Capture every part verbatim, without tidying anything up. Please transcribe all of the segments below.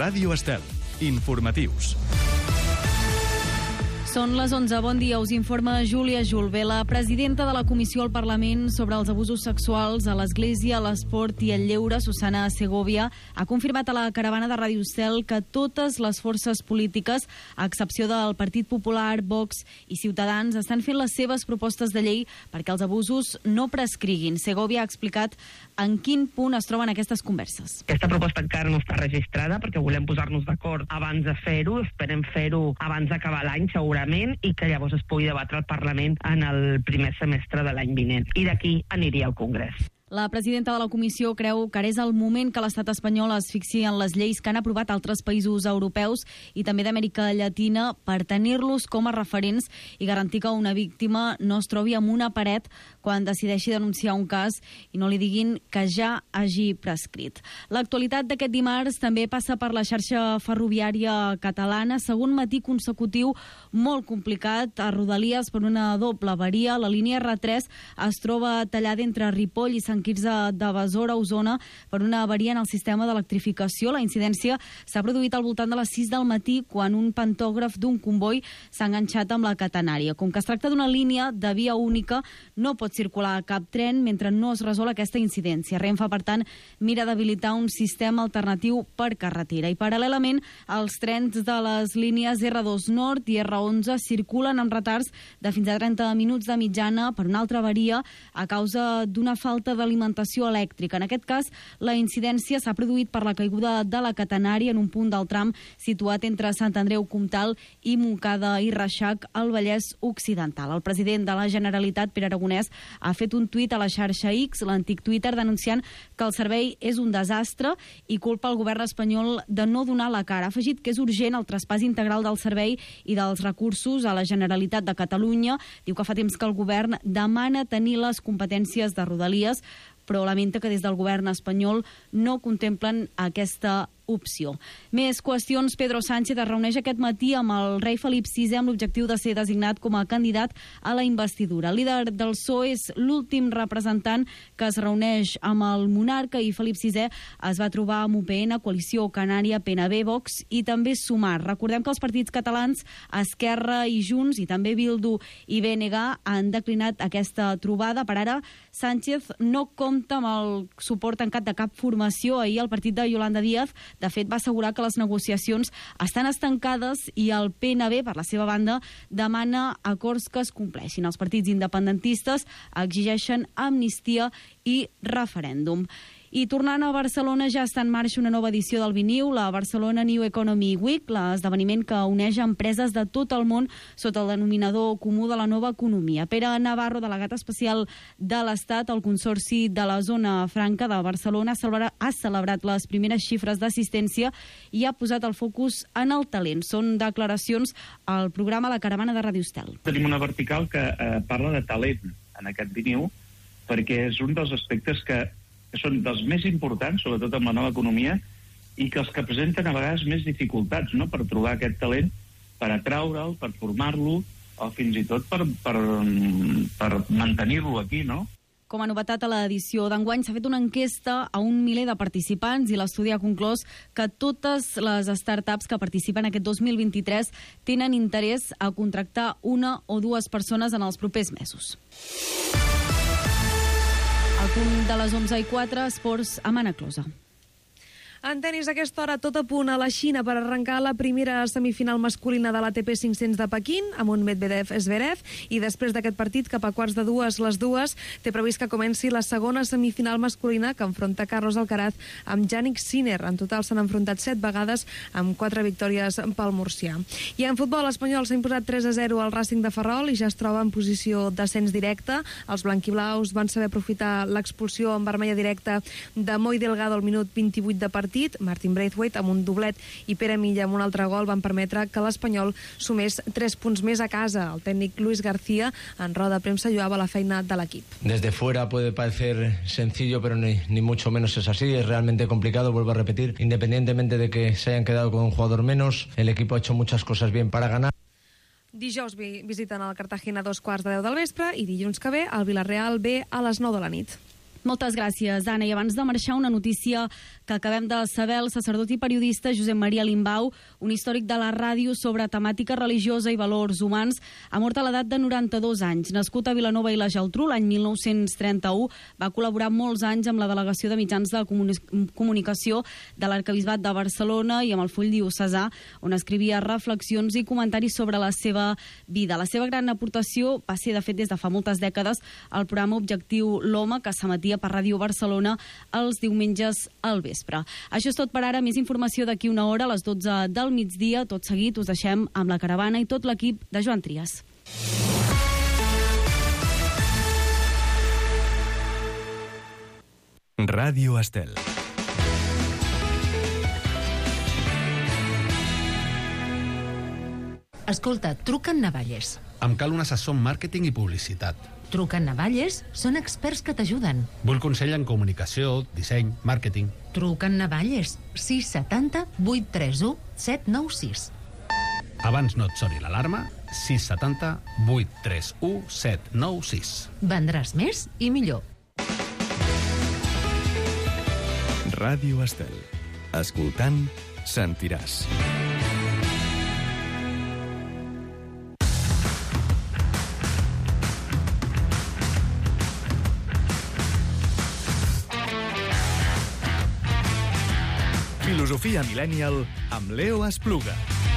Ràdio Estel. Informatius. Són les onze. Bon dia. Us informa Júlia Julve. La presidenta de la Comissió al Parlament sobre els abusos sexuals a l'Església, l'esport i el lleure, Susana Segovia, ha confirmat a la caravana de Ràdio Estel que totes les forces polítiques, a excepció del Partit Popular, Vox i Ciutadans, estan fent les seves propostes de llei perquè els abusos no prescriguin. Segovia ha explicat en quin punt es troben aquestes converses. Aquesta proposta encara no està registrada perquè volem posar-nos d'acord abans de fer-ho. Esperem fer-ho abans d'acabar l'any, segurament, i que llavors es pugui debatre al Parlament en el primer semestre de l'any vinent. I d'aquí aniria al Congrés. La presidenta de la comissió creu que ara és el moment que l'estat espanyol asfixi en les lleis que han aprovat altres països europeus i també d'Amèrica Llatina per tenir-los com a referents i garantir que una víctima no es trobi amb una paret quan decideixi denunciar un cas i no li diguin que ja hagi prescrit. L'actualitat d'aquest dimarts també passa per la xarxa ferroviària catalana. Segon matí consecutiu molt complicat a Rodalies per una doble avaria. La línia erre tres es troba tallada entre Ripoll i Sant Quirze de Besora, Osona, per una avaria en el sistema d'electrificació. La incidència s'ha produït al voltant de les sis del matí quan un pantògraf d'un comboi s'ha enganxat amb la catenària. Com que es tracta d'una línia de via única, no pot circular cap tren mentre no es resol aquesta incidència. Renfe, per tant, mira d'habilitar un sistema alternatiu per carretera. I paral·lelament, els trens de les línies erre dos Nord i erre onze circulen amb retards de fins a trenta minuts de mitjana per una altra avaria a causa d'una falta de alimentació elèctrica. En aquest cas, la incidència s'ha produït per la caiguda de la catenària en un punt del tram situat entre Sant Andreu Comtal i Montcada i Reixac, al Vallès Occidental. El president de la Generalitat, Pere Aragonès, ha fet un tuit a la xarxa X, l'antic Twitter, denunciant que el servei és un desastre i culpa el govern espanyol de no donar la cara. Ha afegit que és urgent el traspàs integral del servei i dels recursos a la Generalitat de Catalunya. Diu que fa temps que el govern demana tenir les competències de Rodalies, però lamenta que des del govern espanyol no contemplen aquesta opció. Més qüestions. Pedro Sánchez es reuneix aquest matí amb el rei Felip sisè amb l'objectiu de ser designat com a candidat a la investidura. El líder del P S O E és l'últim representant que es reuneix amb el monarca i Felip sisè es va trobar amb U P N, Coalició Canària, P N B, Vox i també Sumar. Recordem que els partits catalans, Esquerra i Junts i també Bildu i B N G han declinat aquesta trobada. Per ara, Sánchez no compta amb el suport tancat de cap formació. Ahir el partit de Yolanda Díaz, de fet, va assegurar que les negociacions estan estancades i el P N B, per la seva banda, demana acords que es compleixin. Els partits independentistes exigeixen amnistia i referèndum. I tornant a Barcelona, ja està en marxa una nova edició del Biniu, la Barcelona New Economy Week, l'esdeveniment que uneix empreses de tot el món sota el denominador comú de la nova economia. Pere Navarro, delegat especial de l'Estat al Consorci de la Zona Franca de Barcelona, ha celebrat les primeres xifres d'assistència i ha posat el focus en el talent. Són declaracions al programa La Caravana de Ràdio Estel. Tenim una vertical que eh, parla de talent en aquest Biniu, perquè és un dels aspectes que que són dels més importants, sobretot en la nova economia, i que els que presenten a vegades més dificultats, no?, per trobar aquest talent, per atraure'l, per formar-lo, o fins i tot per, per, per mantenir-lo aquí, no? Com a novetat a l'edició d'enguany s'ha fet una enquesta a un miler de participants i l'estudi ha conclòs que totes les startups que participen aquest dos mil vint-i-tres tenen interès a contractar una o dues persones en els propers mesos. Al punt de les onze i quatre, esports a Mana Closa. En tenis, a aquesta hora, tot a punt a la Xina per arrencar la primera semifinal masculina de l'A T P cinc-cents de Pequín, amb un Medvedev-Zverev, i després d'aquest partit, cap a quarts de dues, les dues, té previst que comenci la segona semifinal masculina que enfronta Carlos Alcaraz amb Jannik Sinner. En total s'han enfrontat set vegades amb quatre victòries pel murcià. I en futbol, l'Espanyol s'ha imposat tres a zero al Racing de Ferrol i ja es troba en posició d'ascens directe. Els blanquiblaus van saber aprofitar l'expulsió en vermella directa de Moi Delgado al minut vint-i-vuit de partit. Martin Braithwaite amb un doblet i Pere Milla amb un altre gol van permetre que l'Espanyol sumés tres punts més a casa. El tècnic Luis García en roda de premsa lloava la feina de l'equip. Desde fuera puede parecer sencillo, pero ni, ni mucho menos es así. Es realmente complicado, vuelvo a repetir. Independientemente de que se hayan quedado con un jugador menos, el equipo ha hecho muchas cosas bien para ganar. Dijous visiten el Cartagena a dos quarts de deu del vespre i dilluns que ve el Villarreal ve a les nou de la nit. Moltes gràcies, Anna. I abans de marxar, una notícia que acabem de saber. El sacerdot i periodista Josep Maria Limbau, un històric de la ràdio sobre temàtica religiosa i valors humans, ha mort a l'edat de noranta-dos anys. Nascut a Vilanova i la Geltrú l'any mil nou-cents trenta-u, va col·laborar molts anys amb la Delegació de Mitjans de Comunicació de l'Arquebisbat de Barcelona i amb el Full Diocesà, on escrivia reflexions i comentaris sobre la seva vida. La seva gran aportació va ser, de fet, des de fa moltes dècades, el programa Objectiu l'Home, que s'emetia per Ràdio Barcelona els diumenges al vespre. Això és tot per ara. Més informació d'aquí una hora, a les dotze del migdia. Tot seguit us deixem amb la caravana i tot l'equip de Joan Trias. Ràdio Estel. Escolta, truca en Navalles. Em cal un assessor en màrqueting i publicitat. Truca en Navalles, són experts que t'ajuden. Vull consell en comunicació, disseny, màrqueting. Truca en Navalles, sis setanta vuit tres u set nou sis. Abans no et soni l'alarma, sis setanta vuit tres u set nou sis. Vendràs més i millor. Ràdio Estel. Escoltant, sentiràs. Filosofia Millennial amb Leo Espluga.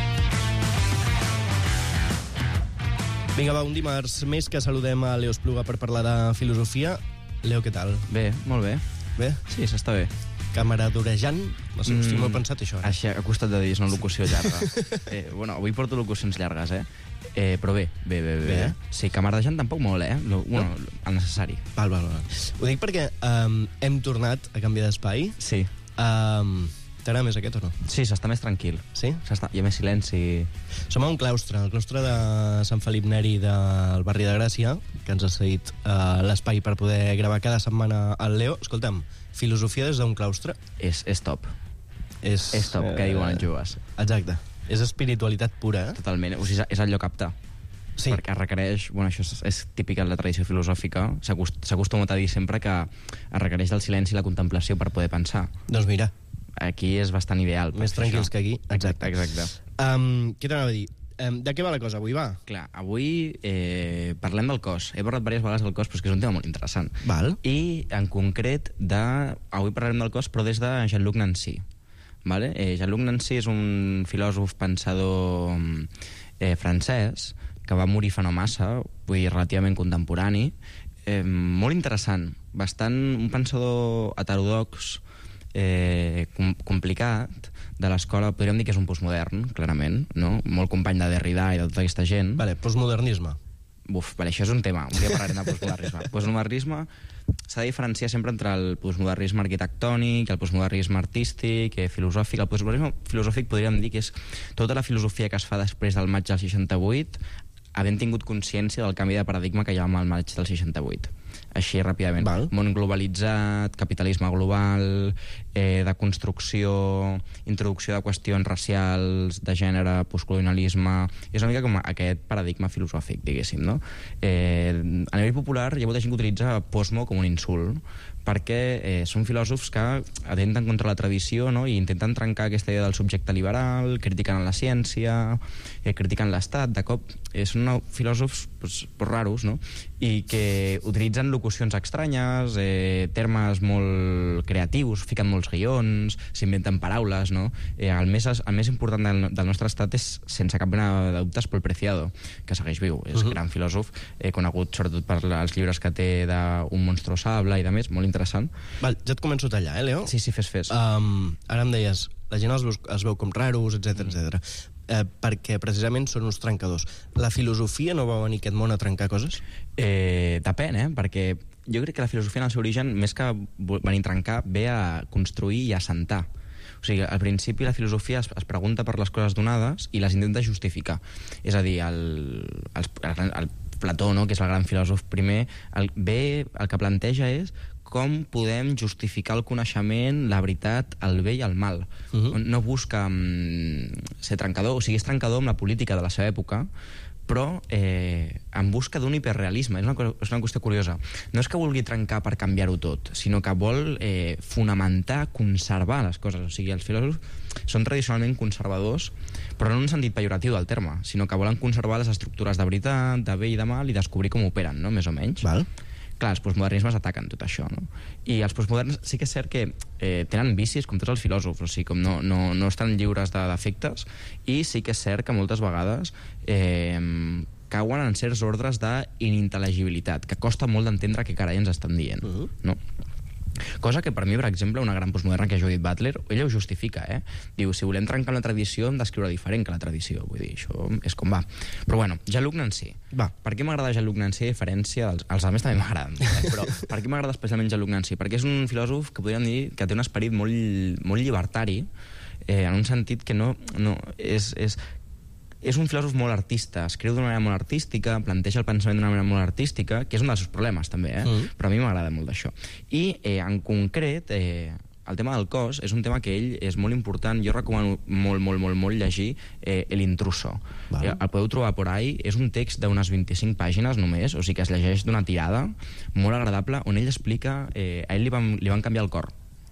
Vinga, va, un dimarts més que saludem a Leo Espluga per parlar de filosofia. Leo, què tal? Bé, molt bé. Bé? Sí, s'està bé. Càmera d'orejant? No sé, mm, mm, m'ho he pensat, això. Eh? Així, ha costat de dir, és una locució llarga. eh, bueno, avui porto locucions llargues, eh? eh però bé, bé, bé, bé. bé. Sí, camardejant tampoc molt, eh? Lo, bueno, no? El necessari. Val, val, val. Ho dic perquè um, hem tornat a canviar d'espai. Sí. Um, T'agrada més aquest o no? Sí, s'està més tranquil. Sí? S'està, hi ha més silenci. Som a un claustre, el claustre de Sant Felip Neri del barri de Gràcia, que ens ha cedit uh, l'espai per poder gravar cada setmana el Leo. Escolta'm, filosofia des d'un claustre? És, és top. És, és top, eh, que diuen els joves. Exacte. És espiritualitat pura, eh? Totalment. O sigui, és el lloc apte. Sí. Perquè requereix, bueno, això és, és típic de la tradició filosòfica, s'ha acostumat a dir sempre que es requereix del silenci i la contemplació per poder pensar. Doncs mira. Aquí és bastant ideal. Més tranquils això. que aquí. Exacte. Exacte. Um, què t'anava a dir? Um, de què va la cosa avui, va? Clar, avui eh, parlem del cos. He parlat diverses vegades del cos, però és que és un tema molt interessant. Val. I, en concret, de... avui parlarem del cos, però des de Jean-Luc Nancy. Vale? Eh, Jean-Luc Nancy és un filòsof pensador eh, francès que va morir fa no massa, vull dir, relativament contemporani, eh, molt interessant, bastant un pensador heterodox, eh, com, complicat, de l'escola, podríem dir que és un postmodern, clarament, no? Molt company de Derrida i de tota aquesta gent. Vale, postmodernisme. Buf, vale, això és un tema, un dia parlarem de postmodernisme. Postmodernisme s'ha de diferenciar sempre entre el postmodernisme arquitectònic, el postmodernisme artístic, eh, filosòfic. El postmodernisme filosòfic podríem dir que és tota la filosofia que es fa després del maig del seixanta-vuit, havent tingut consciència del canvi de paradigma que hi ha amb el maig del seixanta-vuit. Així, ràpidament. Val. Món globalitzat, capitalisme global, eh, de construcció, introducció de qüestions racials, de gènere, postcolonialisme... És una mica com aquest paradigma filosòfic, diguéssim, no? Eh, a nivell popular hi ha molta gent que utilitza posmo com un insult, perquè eh, són filòsofs que atenten contra la tradició, no? I intenten trencar aquesta idea del subjecte liberal, critiquen la ciència, eh, critiquen l'Estat. De cop eh, són no, filòsofs pues, pues, raros, no? I que utilitzen locucions estranyes, eh, termes molt creatius, fiquen molts guions, s'inventen paraules, no? Eh, el, més, el més important del, del nostre estat és, sense cap mena de dubtes, Paul Preciado, que segueix viu. És uh-huh. gran filòsof, eh, conegut sobretot per els llibres que té d'Un monstruo sable i de més, molt interessant. Val, ja et començo a tallar, eh, Leo? Sí, sí, fes, fes. Um, ara em deies, la gent els veu, es veu com raros, etcètera, etcètera. Eh, perquè precisament són uns trencadors. La filosofia no va venir aquest món a trencar coses? Eh, depèn, eh? Perquè jo crec que la filosofia en el seu origen, més que venir a trencar, ve a construir i a assentar. O sigui, al principi la filosofia es, es pregunta per les coses donades i les intenta justificar. És a dir, el, el, el, el Plató, no?, que és el gran filòsof primer, el, ve, el que planteja és com podem justificar el coneixement, la veritat, el bé i el mal. Uh-huh. No busca um, ser trencador, o sigui, és trencador amb la política de la seva època, però eh, en busca d'un hiperrealisme. És una, és una qüestió curiosa. No és que vulgui trencar per canviar-ho tot, sinó que vol eh, fonamentar, conservar les coses. O sigui, els filòsofs són tradicionalment conservadors, però no en un sentit pejoratiu del terme, sinó que volen conservar les estructures de veritat, de bé i de mal, i descobrir com operen, no? Més o menys. Val. Clar, els postmodernismes ataquen tot això, no? I els postmoderns sí que és cert que eh, tenen vicis com tots els filòsofs, o sigui, com no, no, no estan lliures de defectes, i sí que és cert que moltes vegades eh, cauen en certs ordres d'inintel·ligibilitat, que costa molt d'entendre què carai ens estan dient, uh-huh. no? Cosa que per mi, per exemple, una gran postmoderna que és Judith Butler, ella ho justifica, eh? Diu, si volem trencar la tradició hem d'escriure diferent que la tradició. Vull dir, això és com va. Però bueno, Jean-Luc Nancy. Va. Per què m'agrada Jean-Luc Nancy a diferència dels... Els altres també m'agraden, eh? Però per què m'agrada especialment Jean-Luc Nancy? Perquè és un filòsof que podríem dir que té un esperit molt, molt llibertari, eh, en un sentit que no... no és, és és un filòsof molt artista, escriu d'una manera molt artística, planteja el pensament d'una manera molt artística, que és un dels seus problemes, també, eh? Mm. Però a mi m'agrada molt d'això. I, eh, en concret, eh, el tema del cos és un tema que ell és molt important. Jo recomano molt, molt, molt, molt llegir eh, El intruso. Vale. Eh, el podeu trobar por ahí. És un text d'unes vint-i-cinc pàgines només, o sigui que es llegeix d'una tirada, molt agradable, on ell explica... Eh, a ell li van, li van canviar el cor.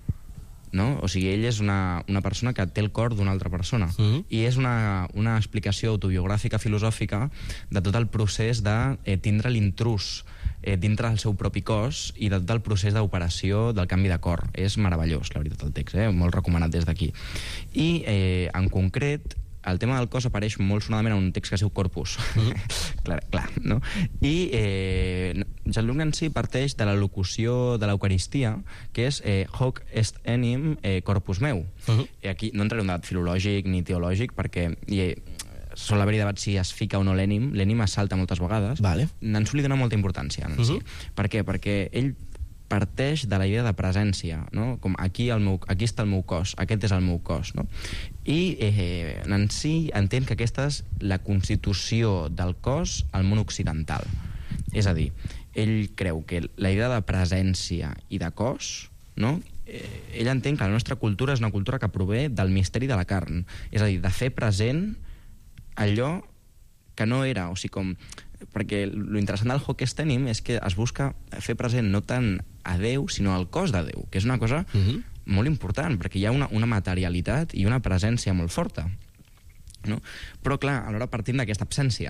No? O sigui, ell és una, una persona que té el cor d'una altra persona. Mm-hmm. I és una, una explicació autobiogràfica, filosòfica, de tot el procés de eh, tindre l'intrús eh, dintre del seu propi cos i de tot el procés d'operació del canvi de cor. És meravellós, la veritat, el text, eh? Molt recomanat des d'aquí. I, eh, en concret, el tema del cos apareix molt sonadament en un text que es diu Corpus. Mm-hmm. clar, clar, no? I eh, Jean-Luc Nancy parteix de la locució de l'Eucaristia, que és eh, Hoc est enim eh, corpus meu. Mm-hmm. I aquí no entraré en un debat filològic ni teològic, perquè eh, sol haver-hi debat si es fica o no l'ènim. L'ènim es salta moltes vegades. Vale. Nancy li dona molta importància. Nancy. Mm-hmm. Per què? Perquè ell parteix de la idea de presència, no? Com aquí, el meu, aquí està el meu cos, aquest és el meu cos, no? I eh, Nancy entén que aquesta és la constitució del cos al món occidental. És a dir, ell creu que la idea de presència i de cos, no? Eh, ell entén que la nostra cultura és una cultura que prové del misteri de la carn, és a dir, de fer present allò que no era, o sigui, com... perquè l'interessant del Hoc est enim és que es busca fer present no tant a Déu, sinó al cos de Déu, que és una cosa uh-huh. molt important, perquè hi ha una, una materialitat i una presència molt forta. No? Però, clar, alhora partim d'aquesta absència.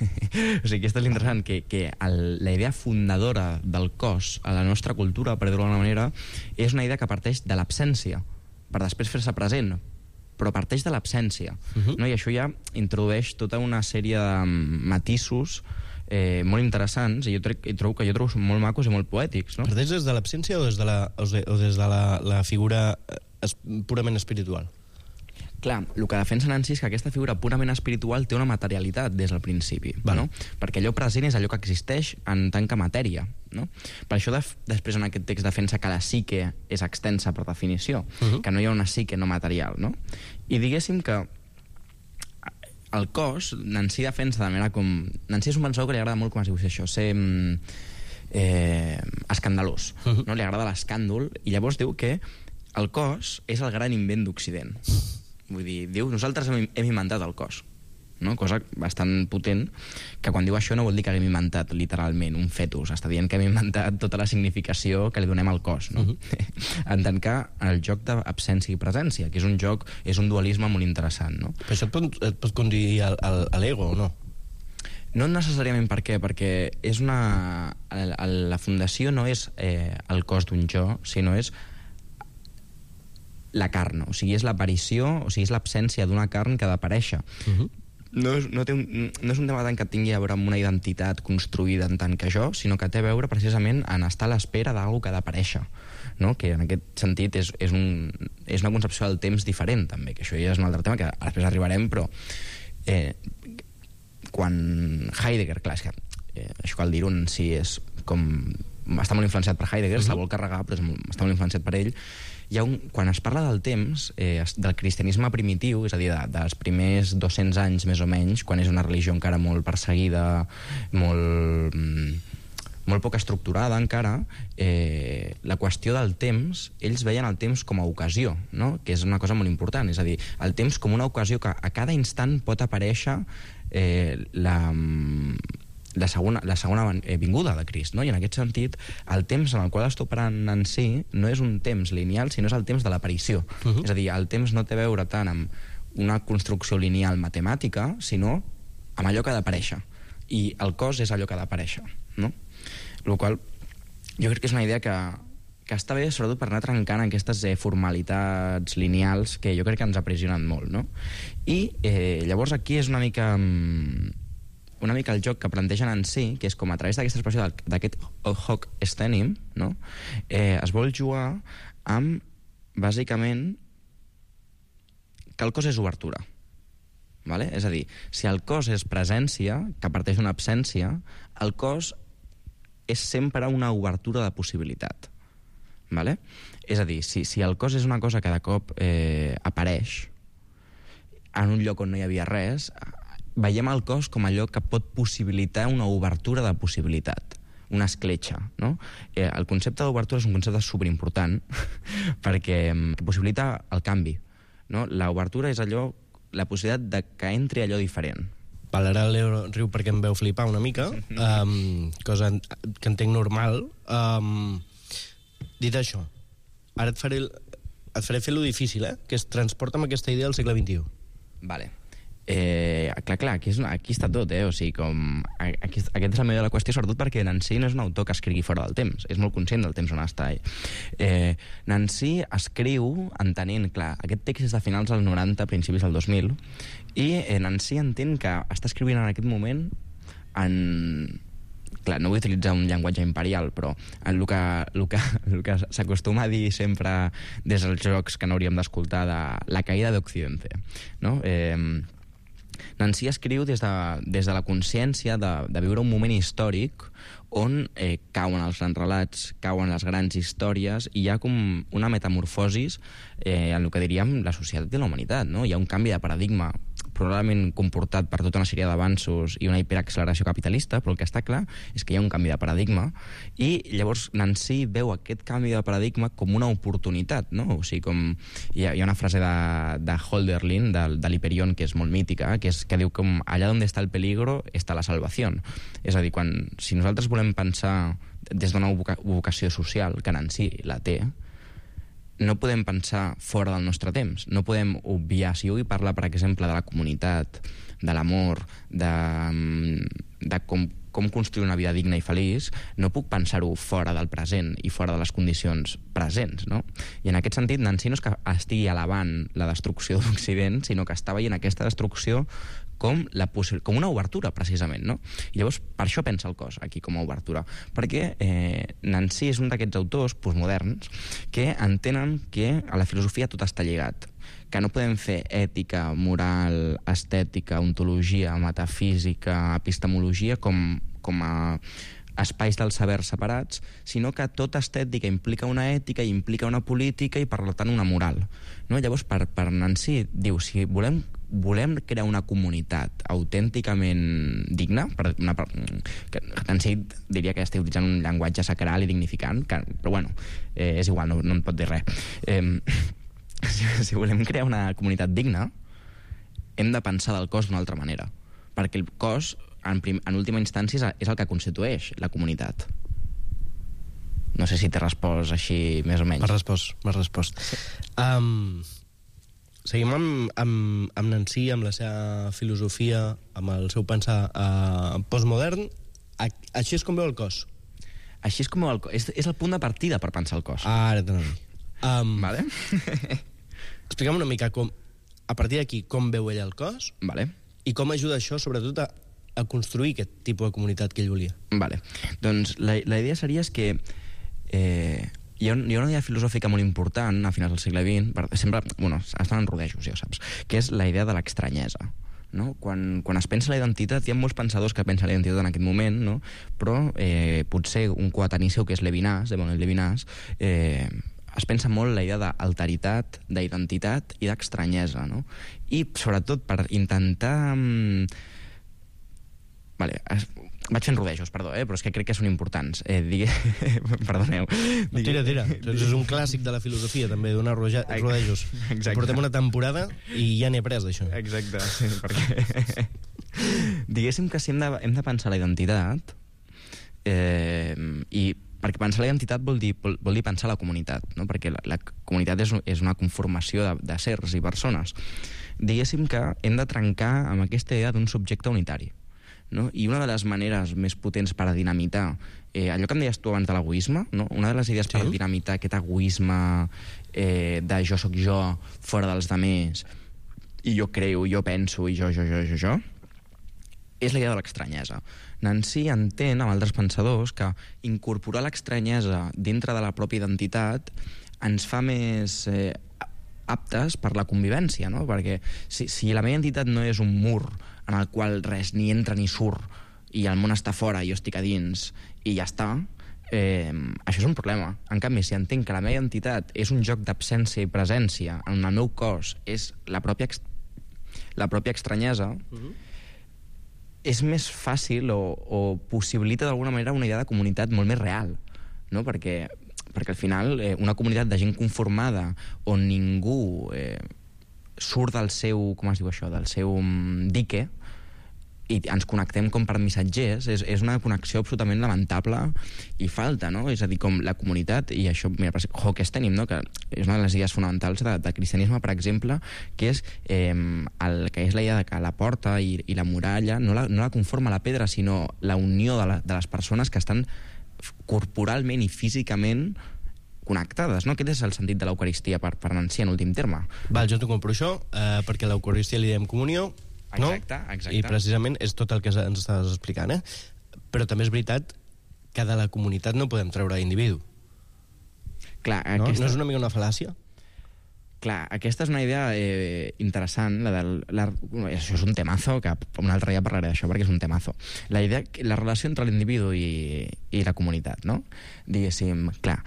O sigui, aquesta és l'interessant, que, que el, la idea fundadora del cos a la nostra cultura, per dir-ho d'alguna manera, és una idea que parteix de l'absència, per després fer-se present, però parteix de l'absència. Uh-huh. No? I això ja introdueix tota una sèrie de matisos eh, molt interessants, i jo trec, i trobo que jo trobo molt macos i molt poètics. No? Parteix des de l'absència o des de la, o des de la, la figura es, purament espiritual? Clar, el que defensa Nancy és que aquesta figura purament espiritual té una materialitat des del principi, no? Perquè allò present és allò que existeix en tant que matèria, no? Per això de, després en aquest text defensa que la psique és extensa per definició, uh-huh. que no hi ha una psique no material, no? I diguéssim que el cos, Nancy defensa de manera com... Nancy és un pensador que li agrada molt, com es diu això, ser eh, escandalós, uh-huh. no? Li agrada l'escàndol, i llavors diu que el cos és el gran invent d'Occident. Vull dir, diu, nosaltres hem, hem inventat el cos, no? Cosa bastant potent, que quan diu això no vol dir que haguem inventat literalment un fetus, està dient que hem inventat tota la significació que li donem al cos, no? Uh-huh. En tant que el joc d'absència i presència, que és un joc, és un dualisme molt interessant, no? Però això et pot, et pot conduir al, al, a l'ego, o no? No necessàriament. Per què? Perquè és una... la fundació no és eh, el cos d'un jo, sinó és la carn, o sigui, és l'aparició, o sigui, és l'absència d'una carn que ha d'aparèixer. Uh-huh. No, és, no, té un, no és un tema tant que tingui a veure amb una identitat construïda en tant que jo, sinó que té a veure precisament en estar a l'espera d'alguna que ha d'aparèixer, no? Que en aquest sentit és, és, un, és una concepció del temps diferent, també, que això ja és un altre tema que després arribarem, però eh, quan Heidegger, clar, és que eh, això cal dir-ho, si és com... està molt influenciat per Heidegger, uh-huh. se la vol carregar, però és molt, està molt influenciat per ell. Hi ha un, quan es parla del temps, eh, del cristianisme primitiu, és a dir, de, dels primers dos-cents anys més o menys, quan és una religió encara molt perseguida, molt, molt poc estructurada encara, eh, la qüestió del temps, ells veien el temps com a ocasió, no? Que és una cosa molt important, és a dir, el temps com una ocasió que a cada instant pot aparèixer eh, la... la segona, la segona vinguda de Crist, no? I en aquest sentit el temps en el qual està operant en si no és un temps lineal, sinó és el temps de l'aparició. Uh-huh. És a dir, el temps no té a veure tant amb una construcció lineal matemàtica, sinó amb allò que ha d'aparèixer. I el cos és allò que ha d'aparèixer, no? El qual jo crec que és una idea que, que està bé, sobretot per anar trencant aquestes eh, formalitats lineals que jo crec que ens aprisionen molt, no? I eh, llavors aquí és una mica... una mica el joc que plantegen en si, que és com a través d'aquesta expressió d'aquest hoc estenim, no? eh, es vol jugar amb, bàsicament, que el cos és obertura. Vale? És a dir, si el cos és presència, que parteix d'una absència, el cos és sempre una obertura de possibilitat. Vale? És a dir, si, si el cos és una cosa que de cop eh, apareix en un lloc on no hi havia res, veiem el cos com allò que pot possibilitar una obertura de possibilitat, una escletxa, no? Eh, el concepte d'obertura és un concepte superimportant perquè possibilita el canvi, no? L'obertura és allò, la possibilitat de que entri allò diferent. Val, ara el Leo riu perquè em veu flipar una mica, um, cosa que entenc normal. Um, dit això, ara et faré, et faré fer lo difícil, eh? Que és transporta'm aquesta idea al segle vint-i-u. Vale. Eh, clar, clar, aquí, és una, aquí està tot, eh? O sigui, com... Aquí, aquest és el millor de la qüestió, sobretot perquè Nancy no és un autor que escrigui fora del temps, és molt conscient del temps on està ell. Eh, Nancy escriu entenent, clar, aquest text és de finals dels noranta, principis del dos mil, i eh, Nancy entén que està escrivint en aquest moment en... Clar, no vull utilitzar un llenguatge imperial, però en el que, el que, el que s'acostuma a dir sempre des dels jocs que no hauríem d'escoltar de la caïda d'Occidente, no? Eh, Nancy escriu des de, des de la consciència de, de viure un moment històric on eh, cauen els grans relats, cauen les grans històries, i hi ha com una metamorfosis eh, en el que diríem la societat i la humanitat, no? Hi ha un canvi de paradigma probablement comportat per tota una sèrie d'avanços i una hiperacceleració capitalista, però el que està clar és que hi ha un canvi de paradigma, i llavors Nancy veu aquest canvi de paradigma com una oportunitat, no? O sigui, com... Hi ha, hi ha una frase de, de Hölderlin, de, de l'Hiperion, que és molt mítica, que, és, que diu com allà on està el peligro està la salvació. És a dir, quan, si nosaltres volem pensar des d'una vocació social, que Nancy la té, no podem pensar fora del nostre temps, no podem obviar. Si jo vull parlar, per exemple, de la comunitat, de l'amor, de, de com, com construir una vida digna i feliç, no puc pensar-ho fora del present i fora de les condicions presents, no? I en aquest sentit, Nancy no és que estigui elevant la destrucció de l'Occident, sinó que està veient aquesta destrucció com, la com una obertura, precisament, no? I llavors, per això pensa el cos aquí com a obertura, perquè eh, Nancy és un d'aquests autors postmoderns que entenen que a la filosofia tot està lligat, que no podem fer ètica, moral, estètica, ontologia, metafísica, epistemologia com, com a espais del saber separats, sinó que tota estètica implica una ètica i implica una política i, per tant, una moral, no? Llavors, per, per Nancy, diu, si volem volem crear una comunitat autènticament digna, per una, per, que Nancy diria que estic utilitzant un llenguatge sacral i dignificant, que, però bueno, eh, és igual, no, no em pot dir res. Eh, si, si volem crear una comunitat digna, hem de pensar del cos d'una altra manera, perquè el cos, en, prim, en última instància, és el que constitueix la comunitat. No sé si t'he respost així, més o menys. M'has respost, m'has respost. Sí. Um, seguim amb, amb, amb Nancy, amb la seva filosofia, amb el seu pensar uh, postmodern. A, així és com veu el cos. Així és com veu el cos. És, és el punt de partida per pensar el cos. Ah, ara t'anava. Um, vale. Explica'm una mica com, a partir d'aquí, com veu ell el cos, vale, i com ajuda això, sobretot, a, a construir aquest tipus de comunitat que ell volia. Vale. Doncs la, la idea seria és que eh, hi, ha, hi ha una idea filosòfica molt important a finals del segle vint, per, sempre, bueno, estan en rodejos, ja ho saps, que és la idea de l'extranyesa. No? Quan, quan es pensa la identitat, hi ha molts pensadors que pensen la identitat en aquest moment, no? Però eh, potser un coetani seu, que és Levinas, Emmanuel Levinas, eh, es pensa molt la idea d'alteritat, d'identitat i d'estranyesa, no? I sobretot per intentar... Vale, es, vaig fent rodejos, perdó, eh? però és que crec que són importants. Eh, digue... Perdoneu. Digue... Tira, tira. És un clàssic de la filosofia, també, donar roja... rodejos. Exacte. Portem una temporada i ja n'he après, d'això. Exacte, sí, perquè... Diguéssim que si hem de, hem de pensar la identitat, eh, i perquè pensar la identitat vol dir, vol, vol dir pensar la comunitat, no? Perquè la, la comunitat és, és una conformació de, de sers i persones. Diguéssim que hem de trencar amb aquesta idea d'un subjecte unitari. No? I una de les maneres més potents per a dinamitar eh, allò que em deies tu abans de l'egoisme, no? Una de les idees sí. per a dinamitar aquest egoisme eh, de jo sóc jo fora dels demés i jo creo, jo penso i jo, jo, jo, jo, jo és la idea de l'estranyesa. Nancy entén amb altres pensadors que incorporar l'estranyesa dintre de la pròpia identitat ens fa més eh, aptes per la convivència, no? Perquè si, si la meva identitat no és un mur en el qual res ni entra ni surt i el món està fora i jo estic a dins i ja està, eh, això és un problema. En canvi, si entenc que la meva identitat és un joc d'absència i presència en el meu cos, és la pròpia, la pròpia estranyesa, uh-huh. és més fàcil o, o possibilita d'alguna manera una idea de comunitat molt més real, no? Perquè, perquè al final eh, una comunitat de gent conformada on ningú eh, surt del seu, com es diu això, del seu um, dique i ens connectem com per missatgers, és, és una connexió absolutament lamentable i falta, no? És a dir, com la comunitat, i això, mira, Hawkestenim, no? Que és una de les idees fonamentals de, de cristianisme, per exemple, que és eh, el que és la idea de que la porta i, i la muralla no la, no la conforma la pedra, sinó la unió de, la, de les persones que estan corporalment i físicament connectades, no? Aquest és el sentit de l'Eucaristia per, per Nancy en últim terme. Val, jo t'ho compro això, eh, perquè a l'Eucaristia li diem comunió, no? Exacte, exacte. I precisament és tot el que ens estaves explicant, eh? Però també és veritat que de la comunitat no podem treure individu. Clar, no? aquesta... No és una mica una fal·làcia? Clar, aquesta és una idea eh, interessant, la del, la, això és un temazo, que un altre dia parlaré d'això perquè és un temazo. La idea, la relació entre l'individu i, i la comunitat, no? Diguéssim, clar,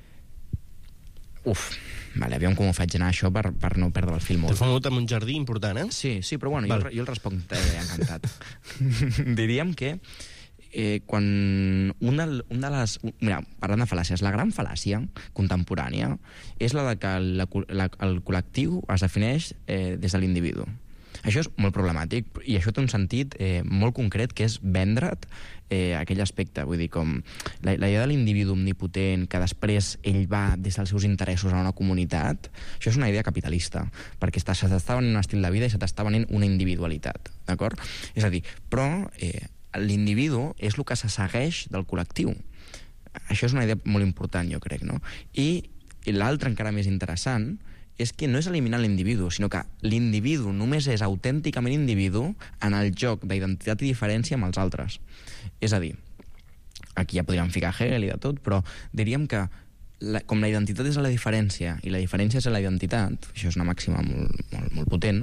uf, vale, aviam com ho faig anar això per, per no perdre el fil molt. T'has fotut en un jardí important, eh? Sí, sí, però bueno, jo, jo el responc eh, encantat. Diríem que eh, quan una, una de les... Mira, parlant de fal·làcies, la gran fal·làcia contemporània és la de que la, la, el col·lectiu es defineix eh, des de l'individu. Això és molt problemàtic i això té un sentit eh, molt concret, que és vendre't eh, aquell aspecte. Vull dir, com la, la idea de l'individu omnipotent, que després ell va des dels seus interessos a una comunitat, això és una idea capitalista, perquè està, se t'està venent un estil de vida i se t'està venent una individualitat, d'acord? És a dir, però eh, l'individu és el que se segueix del col·lectiu. Això és una idea molt important, jo crec, no? I, i l'altre encara més interessant és que no és eliminar l'individu, sinó que l'individu només és autènticament individu en el joc d'identitat i diferència amb els altres. És a dir, aquí ja podríem ficar Hegel i de tot, però diríem que la, com la identitat és la diferència i la diferència és la identitat, això és una màxima molt, molt, molt potent,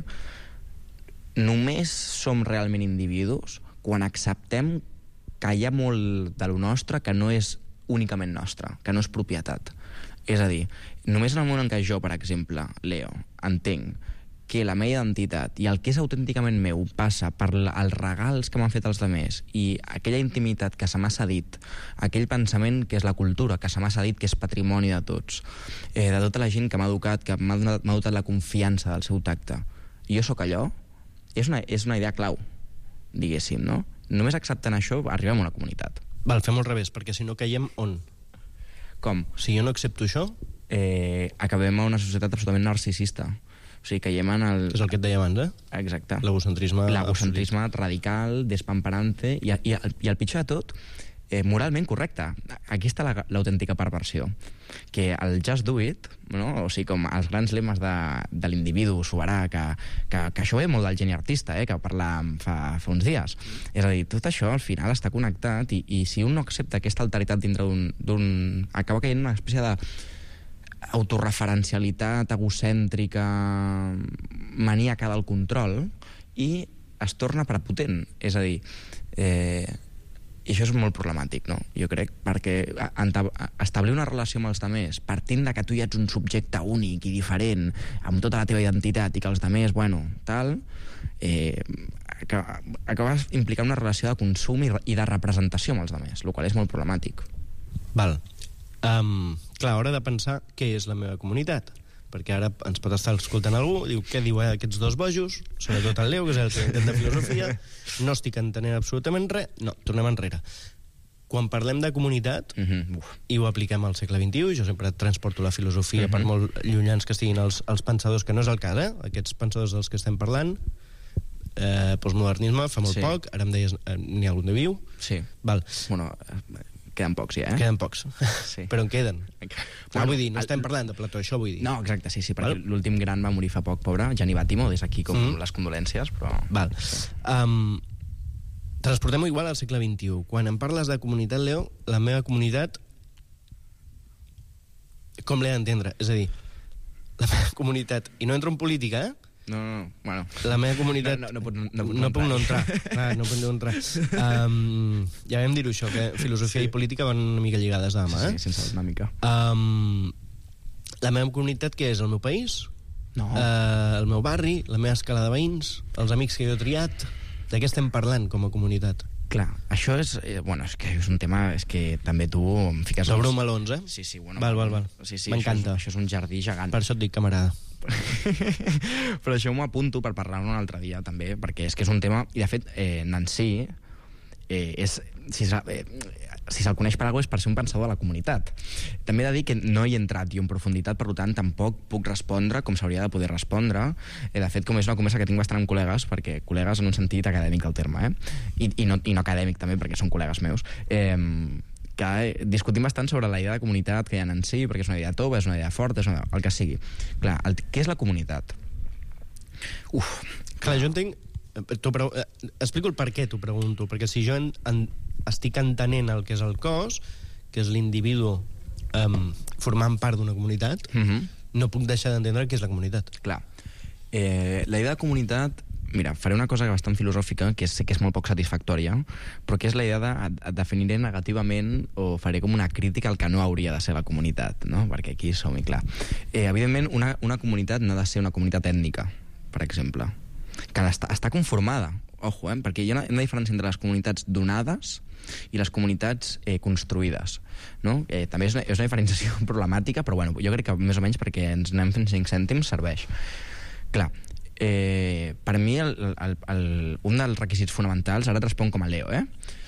només som realment individus quan acceptem que hi ha molt de lo nostre que no és únicament nostre, que no és propietat. És a dir, només en el moment en què jo, per exemple, Leo, entenc que la meva identitat i el que és autènticament meu passa per els regals que m'han fet els altres i aquella intimitat que se m'ha cedit, aquell pensament que és la cultura, que se m'ha cedit, que és patrimoni de tots, eh, de tota la gent que m'ha educat, que m'ha donat, m'ha dotat la confiança del seu tacte, i jo sóc allò, és una, és una idea clau, diguéssim, no? Només acceptant això arribem a una comunitat. Val, fem al revés, perquè si no caiem on? Com? Si jo no accepto això... Eh, acabem a una societat absolutament narcisista. O sigui, caiem en el... És el que et deia abans, eh? Exacte. L'egocentrisme... L'egocentrisme radical, despamparante, i, i, el, i el pitjor de tot, eh, moralment correcte. Aquí està la, l'autèntica perversió. Que el just do it, no? O sigui, com els grans lemes de, de l'individu soberà, que, que, que això ve molt del geni artista, eh, que parlàvem fa, fa uns dies. Mm. És a dir, tot això al final està connectat i, i si un no accepta aquesta alteritat dintre d'un... d'un acaba caient una espècie de autorreferencialitat egocèntrica, maníaca del control, i es torna prepotent. És a dir, eh, I això és molt problemàtic, no? Jo crec, perquè establir una relació amb els altres partint de que tu ja ets un subjecte únic i diferent, amb tota la teva identitat, i que els altres, bueno, tal, eh, acabes implicant una relació de consum i de representació amb els altres, el qual és molt problemàtic. Val. Um, clar, hora de pensar què és la meva comunitat, perquè ara ens pot estar escoltant algú, diu, què diu aquests dos bojos, sobretot el Leo, que és el estudiant de filosofia, no estic entenent absolutament res. No, tornem enrere. Quan parlem de comunitat, uh-huh. i ho apliquem al segle vint-i-u, jo sempre transporto la filosofia, uh-huh. per molt llunyans que estiguin els, els pensadors, que no és el cas, eh? Aquests pensadors dels que estem parlant, eh, postmodernisme, fa molt sí. poc, ara em deies, eh, n'hi ha algun de viu? Sí. Val. Bueno, queden pocs ja, eh? Queden pocs. Sí. Però en queden. Bueno, vull dir, no estem parlant de Plató, això vull dir. No, exacte, sí, sí, perquè l'últim gran va morir fa poc, pobre, Gianni Vattimo, des aquí com mm. les condolències, però... Val. Sí. Um, transportem-ho igual al segle vint-i-u. Quan em parles de comunitat, Leo, la meva comunitat, com l'he d'entendre? És a dir, la meva comunitat, i no entro en política, eh? No, no, no, bueno... La meva comunitat... No, no, no, no, no, no puc no entrar. Clar, no puc no entrar. Um, ja vam dir-ho, això, que filosofia sí. i política van una mica lligades de mà, eh? Sí, sense una mica. Um, la meva comunitat, què és? El meu país? No. Uh, el meu barri? La meva escala de veïns? Els amics que jo he triat? De què estem parlant com a comunitat? Clar, això és... Eh, bueno, és que és un tema... És que també tu em fiques... Sobre un melons, eh? Sí, sí, bueno... Val, val, val. Sí, sí, m'encanta. Això, és, això és un jardí gegant. Per això et dic camarada. Però això m'ho apunto per parlar-ne un altre dia, també, perquè és que és un tema... I, de fet, eh, Nancy eh, és... Si, eh, si se'l coneix per alguna cosa és per ser un pensador de la comunitat. També he de dir que no hi he entrat jo en profunditat, per tant, tampoc puc respondre com s'hauria de poder respondre. Eh, de fet, com és una conversa que tinc bastant amb col·legues, perquè col·legues en un sentit acadèmic del terme, eh? I, i, no, i no acadèmic també, perquè són col·legues meus. Eh, que discutim bastant sobre la idea de comunitat que hi ha en si, perquè és una idea tova, és una idea forta, és una, el que sigui. Clar, el, què és la comunitat? Uf. Clar, jo entenc... Pre... Explico el per què t'ho pregunto, perquè si jo en, en, estic entenent el que és el cos, que és l'individu um, formant part d'una comunitat, uh-huh. no puc deixar d'entendre què és la comunitat. Clar. Eh, la idea de comunitat... Mira, faré una cosa bastant filosòfica, que sé que és molt poc satisfactòria, però que és la idea de... Et definiré negativament o faré com una crítica al que no hauria de ser la comunitat, no? Perquè aquí som-hi, clar. Eh, evidentment, una, una comunitat no ha de ser una comunitat ètnica, per exemple, que està, està conformada, ojo, eh? Perquè hi ha una, una diferència entre les comunitats donades i les comunitats eh, construïdes, no? Eh, també és una, és una diferenciació problemàtica, però bueno, jo crec que més o menys perquè ens anem fent cinc cèntims serveix. Clar, eh, per mi el, el, el, un dels requisits fonamentals, ara et responc com a Leo, eh?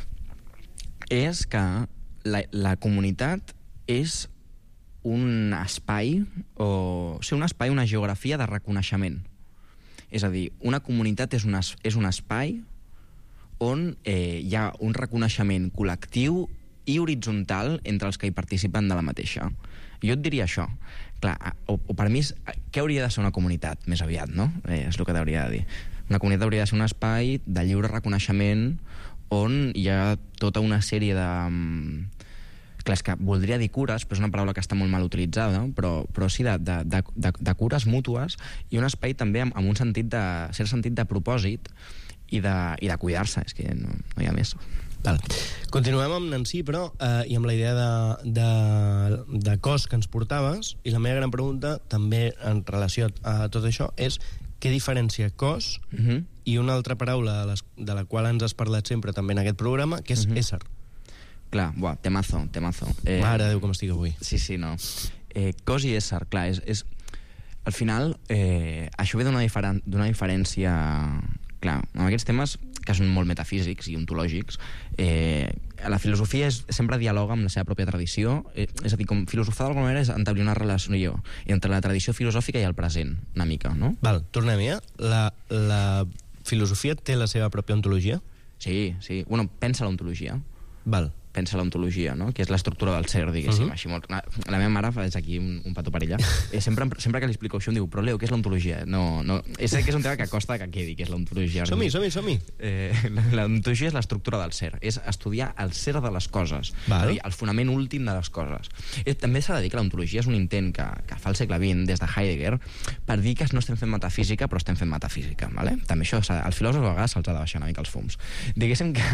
És que la, la comunitat és un espai, o, o sigui, un espai, una geografia de reconeixement. És a dir, una comunitat és un, es, és un espai on eh, hi ha un reconeixement col·lectiu i horitzontal entre els que hi participen de la mateixa. Jo et diria això. Clar, o, o per mi, què hauria de ser una comunitat, més aviat, no? Eh, és el que t'hauria de dir. Una comunitat hauria de ser un espai de lliure reconeixement on hi ha tota una sèrie de... Clar, és que voldria dir cures, però és una paraula que està molt mal utilitzada, però, però sí de, de, de, de, de cures mútues i un espai també amb, amb un sentit de, cert sentit de propòsit i de, i de cuidar-se, és que no, no hi ha més. Val. Continuem amb Nancy, però, eh, i amb la idea de, de, de cos que ens portaves, i la meva gran pregunta, també en relació a tot això, és què diferencia cos uh-huh. i una altra paraula de, les, de la qual ens has parlat sempre també en aquest programa, que és uh-huh. ésser. Clar, buah, temazo, temazo. Eh, Mare de Déu, com estic avui. Sí, sí, no. Eh, cos i ésser, clar, és... és al final, eh, això ve d'una diferen, d'una diferència... Clar, amb aquests temes, que són molt metafísics i ontològics, eh, la filosofia és, sempre dialoga amb la seva pròpia tradició, eh, és a dir, com filosofar d'alguna manera és establir una relació entre la tradició filosòfica i el present, una mica, no? Val, tornem-hi, eh? La, la filosofia té la seva pròpia ontologia? Sí, sí. Bueno, pensa l'ontologia. Val. pensa l'ontologia, no? Que és l'estructura del ser, diguéssim. Uh -huh. Així molt... La, la meva mare, és aquí un, un petó per ella, eh, sempre, sempre que li explico això em diu, però Leo, què és l'ontologia? No, no, és que és un tema que costa que quedi, què és l'ontologia. Som-hi, som-hi, som-hi. Eh, l'ontologia és l'estructura del ser, és estudiar el ser de les coses, Val. dir, el fonament últim de les coses. Eh, també s'ha de dir que l'ontologia és un intent que, que fa el segle vint, des de Heidegger, per dir que no estem fent metafísica, però estem fent metafísica. Vale? També això, als filòsofs a vegades se'ls ha de baixar una mica els fums. Diguéssim que,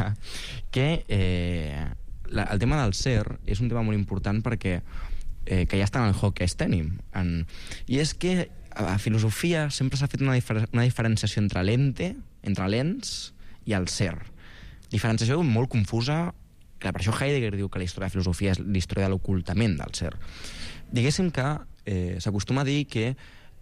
que eh, la, el tema del ser és un tema molt important perquè eh, que ja està en el joc que es tenim. En, I és que a, a filosofia sempre s'ha fet una, difer una diferenciació entre l'ente, entre l'ens i el ser. Diferenciació molt confusa. Clar, per això Heidegger diu que la història de la filosofia és la història de l'ocultament del ser. Diguéssim que eh, s'acostuma a dir que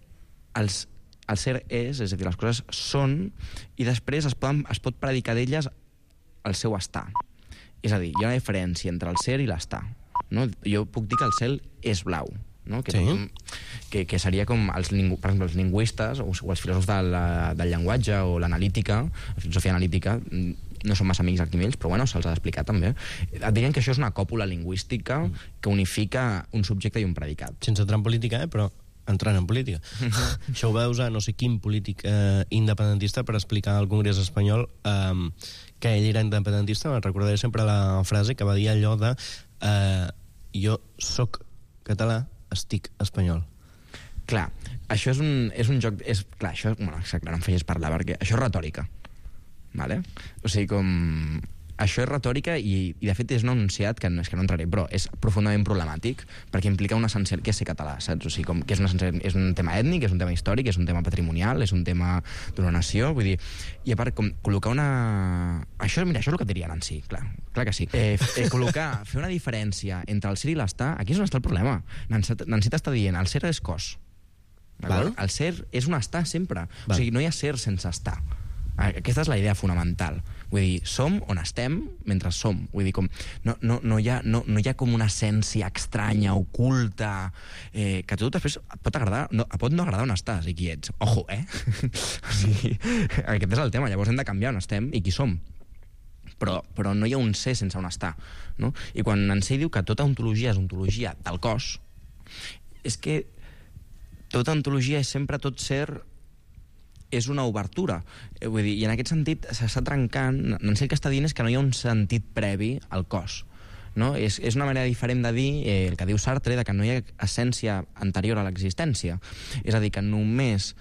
els, el ser és, és a dir, les coses són, i després es, poden, es pot predicar d'elles el seu estar. És a dir, hi ha una diferència entre el ser i l'estar. No? Jo puc dir que el cel és blau, no? Que, sí. que, que seria com els, per exemple, els lingüistes o, o els filòsofs de la, del llenguatge o l'analítica, la filosofia analítica, no són massa amics aquí amb ells, però bueno, se'ls ha d'explicar també. Et dirien que això és una còpula lingüística que unifica un subjecte i un predicat. Sense entrar en política, eh? Però entrant en política. Això ho va usar no sé quin polític eh, independentista per explicar al Congrés espanyol eh, que ell era independentista. Me'n recordaré sempre la frase que va dir allò de eh, jo soc català, estic espanyol. Clar, això és un, és un joc... És, clar, això, bueno, exacte, no em feies parlar, perquè això és retòrica. Vale? O sigui, com... Això és retòrica i, i de fet, és un enunciat que no, és que no entraré, però és profundament problemàtic perquè implica una essencial... Què és ser català, saps? O sigui, com, que és, una essencial... és un tema ètnic, és un tema històric, és un tema patrimonial, és un tema d'una nació, vull dir... I a part, com, col·locar una... Això, mira, això és el que et dirien en si, clar, clar que sí. Eh, eh, col·locar, fer una diferència entre el ser i l'estar, aquí és on està el problema. Nancy t'està dient, el ser és cos. Val? El ser és un estar sempre. Val. O sigui, no hi ha ser sense estar. Aquesta és la idea fonamental. Vull dir, som on estem mentre som. Vull dir, com, no, no, no, hi ha, no, no hi ha com una essència estranya, oculta, eh, que a tu després et pot agradar, no, et pot no agradar on estàs i qui ets. Ojo, eh? O sigui, aquest és el tema. Llavors hem de canviar on estem i qui som. Però, però no hi ha un ser sense un estar. No? I quan en Say diu que tota ontologia és ontologia del cos, és que tota ontologia és sempre tot ser... és una obertura. Eh, vull dir, i en aquest sentit s'està trencant... Nancy el que està dient és que no hi ha un sentit previ al cos. No? És, és una manera diferent de dir eh, el que diu Sartre, de que no hi ha essència anterior a l'existència. És a dir, que només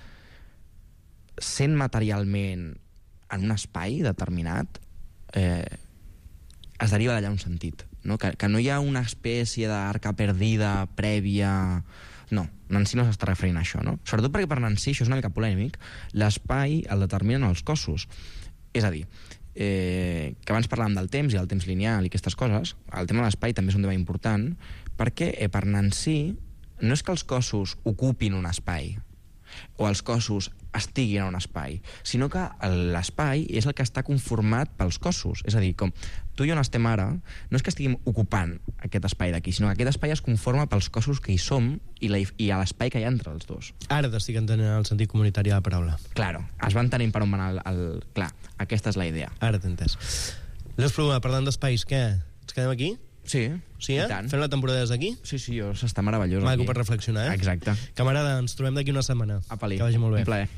sent materialment en un espai determinat eh, es deriva d'allà un sentit. No? Que, que no hi ha una espècie d'arca perdida, prèvia... No, Nancy no s'està referint a això, no? Sobretot perquè per Nancy, això és una mica polèmic, l'espai el determinen els cossos. És a dir, eh, que abans parlàvem del temps i del temps lineal i aquestes coses, el tema de l'espai també és un tema important, perquè eh, per Nancy no és que els cossos ocupin un espai o els cossos estiguin en un espai, sinó que l'espai és el que està conformat pels cossos. És a dir, com tu i on estem ara, no és que estiguem ocupant aquest espai d'aquí, sinó que aquest espai es conforma pels cossos que hi som i, la, i a l'espai que hi ha entre els dos. Ara t'estic entenent el sentit comunitari de la paraula. Claro, es va entenent per on va anar el, el... Clar, aquesta és la idea. Ara t'he entès. L'Eus Pluma, parlant d'espais, què? Ens quedem aquí? Sí, sí eh? Fem la temporada des d'aquí? Sí, sí, jo, s'està meravellós. Maco per reflexionar, eh? Exacte. Camarada, ens trobem d'aquí una setmana. Apa-li. Que vagi molt bé. Un plaer.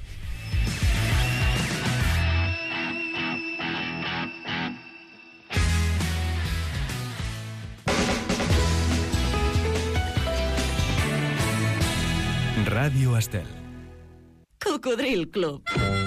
Ràdio Estel. Cocodril Club.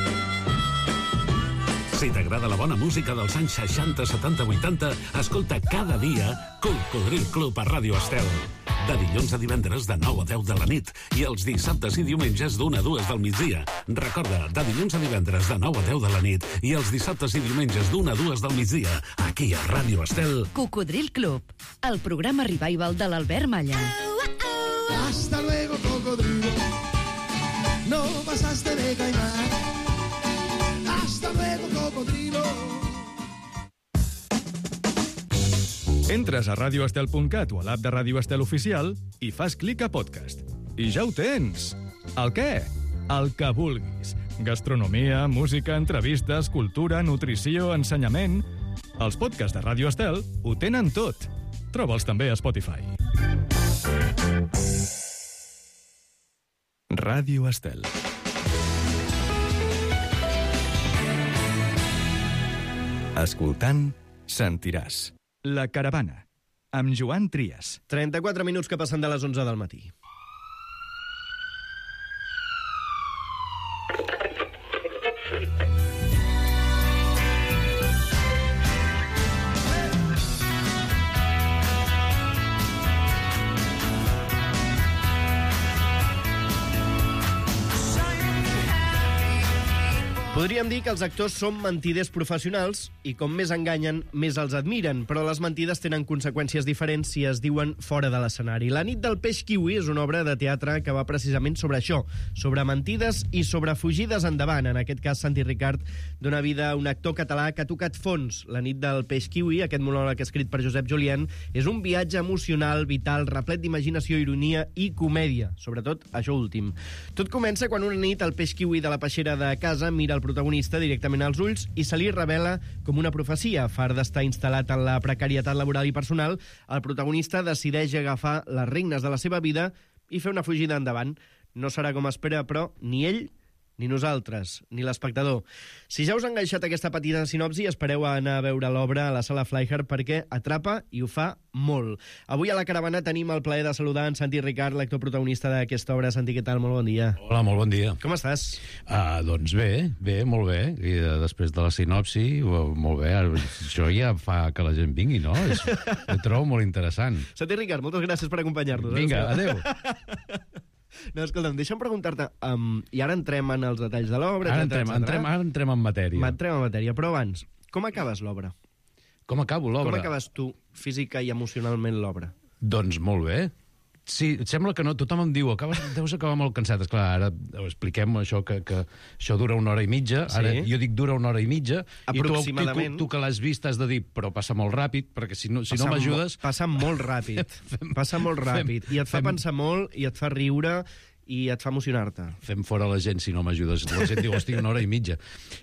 Si t'agrada la bona música dels anys seixanta, setanta, vuitanta, escolta cada dia Cocodril Club a Ràdio Estel. De dilluns a divendres de nou a deu de la nit i els dissabtes i diumenges d'una a dues del migdia. Recorda, de dilluns a divendres de nou a deu de la nit i els dissabtes i diumenges d'una a dues del migdia, aquí a Ràdio Estel. Cocodril Club, el programa revival de l'Albert Malla. Hasta luego, cocodrilo. No pasaste de caimán. Hasta luego, cocodrilo. Entres a radio estel punt cat o a l'app de Ràdio Estel Oficial i fas clic a podcast. I ja ho tens! El què? El que vulguis. Gastronomia, música, entrevistes, cultura, nutrició, ensenyament... Els podcasts de Ràdio Estel ho tenen tot. Troba'ls també a Spotify. Ràdio Estel. Escoltant, sentiràs. La Caravana, amb Joan Trias. trenta-quatre minuts que passen de les onze del matí. Podríem dir que els actors són mentiders professionals i com més enganyen, més els admiren, però les mentides tenen conseqüències diferents si es diuen fora de l'escenari. La nit del peix kiwi és una obra de teatre que va precisament sobre això, sobre mentides i sobre fugides endavant. En aquest cas, Santi Ricart dona vida a un actor català que ha tocat fons. La nit del peix kiwi, aquest monòleg escrit per Josep Julien, és un viatge emocional, vital, replet d'imaginació, ironia i comèdia, sobretot això últim. Tot comença quan una nit el peix kiwi de la peixera de casa mira el protagonista directament als ulls i se li revela com una profecia. Far d'estar instal·lat en la precarietat laboral i personal, el protagonista decideix agafar les regnes de la seva vida i fer una fugida endavant. No serà com espera, però, ni ell ni nosaltres, ni l'espectador. Si ja us ha enganxat aquesta petita sinopsi, espereu a anar a veure l'obra a la sala Flyhard perquè atrapa i ho fa molt. Avui a la Caravana tenim el plaer de saludar en Santi Ricart, l'actor protagonista d'aquesta obra. Santi, què tal? Molt bon dia. Hola, molt bon dia. Com estàs? Uh, doncs bé, bé, molt bé. I uh, després de la sinopsi, uh, molt bé. Això ja fa que la gent vingui, no? És, ho trobo molt interessant. Santi Ricart, moltes gràcies per acompanyar-nos. Vinga, eh? adéu. No, escolta'm, deixa'm preguntar-te, um, i ara entrem en els detalls de l'obra, Ara etcètera, entrem, etcètera. entrem, ara entrem en matèria. Entrem en matèria, però abans, com acabes l'obra? Com acabo l'obra? Com acabes tu, física i emocionalment, l'obra? Doncs molt bé. Sí, et sembla que no, tothom em diu, acabes, deus acabar molt cansat. Esclar, ara expliquem això, que, que això dura una hora i mitja. Ara Sí. jo dic dura una hora i mitja. Aproximadament. I tu, tu, tu que l'has vist has de dir, però passa molt ràpid, perquè si no, si Passa no mo- m'ajudes... Passa molt ràpid. Passa molt ràpid. I et fa fem- pensar molt, i et fa riure, i et fa emocionar-te. Fem fora la gent si no m'ajudes. La gent diu, hosti, una hora i mitja.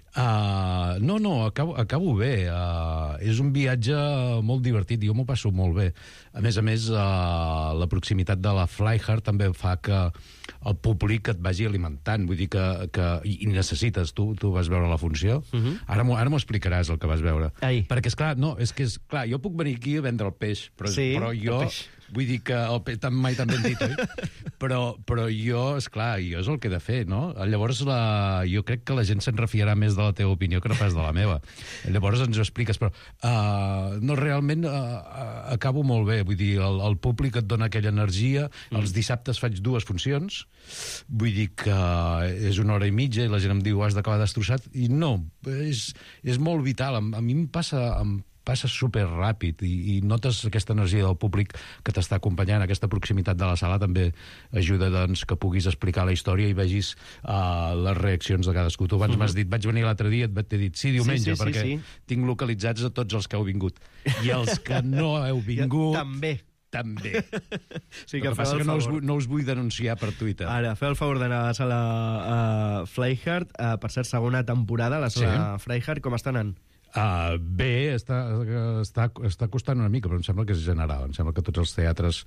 Uh, no, no, acabo, acabo bé. Uh, és un viatge molt divertit, jo m'ho passo molt bé. A més a més, uh, la proximitat de la Flyhard també fa que el públic et vagi alimentant. Vull dir que... que i, i necessites, tu, tu vas veure la funció. Uh -huh. Ara m'ho ara m'ho explicaràs, el que vas veure. Ai. Perquè, esclar, no, és que és, clar, jo puc venir aquí a vendre el peix, però, Sí, però el jo... peix. Vull dir que el peix tan mai tan ben dit, oi? però, però jo, esclar, jo és el que he de fer, no? Llavors, la, jo crec que la gent se'n refiarà més de la teva opinió que no pas de la meva. Llavors ens ho expliques, però uh, no, realment uh, acabo molt bé. Vull dir, el, el públic et dona aquella energia. Mm. Els dissabtes faig dues funcions. Vull dir que és una hora i mitja i la gent em diu has d'acabar destrossat. I no, és, és molt vital. A, a mi em passa... Em passa super ràpid i, i notes aquesta energia del públic que t'està acompanyant. Aquesta proximitat de la sala també ajuda doncs, que puguis explicar la història i vegis uh, les reaccions de cadascú. Tu abans mm-hmm. m'has dit, vaig venir l'altre dia, et t'he dit sí, diumenge, Sí, sí, sí, perquè sí. tinc localitzats a tots els que heu vingut. I els que no heu vingut... També. També. Sí, El que que passa feu el que no us, favor. vull- no us vull denunciar per Twitter. Ara, feu el favor d'anar a la sala uh, Flyhard, uh, per cert, segona temporada, la sala sí. Flyhard, com està anant? Uh, bé, està, està, està costant una mica, però em sembla que és general. Em sembla que tots els teatres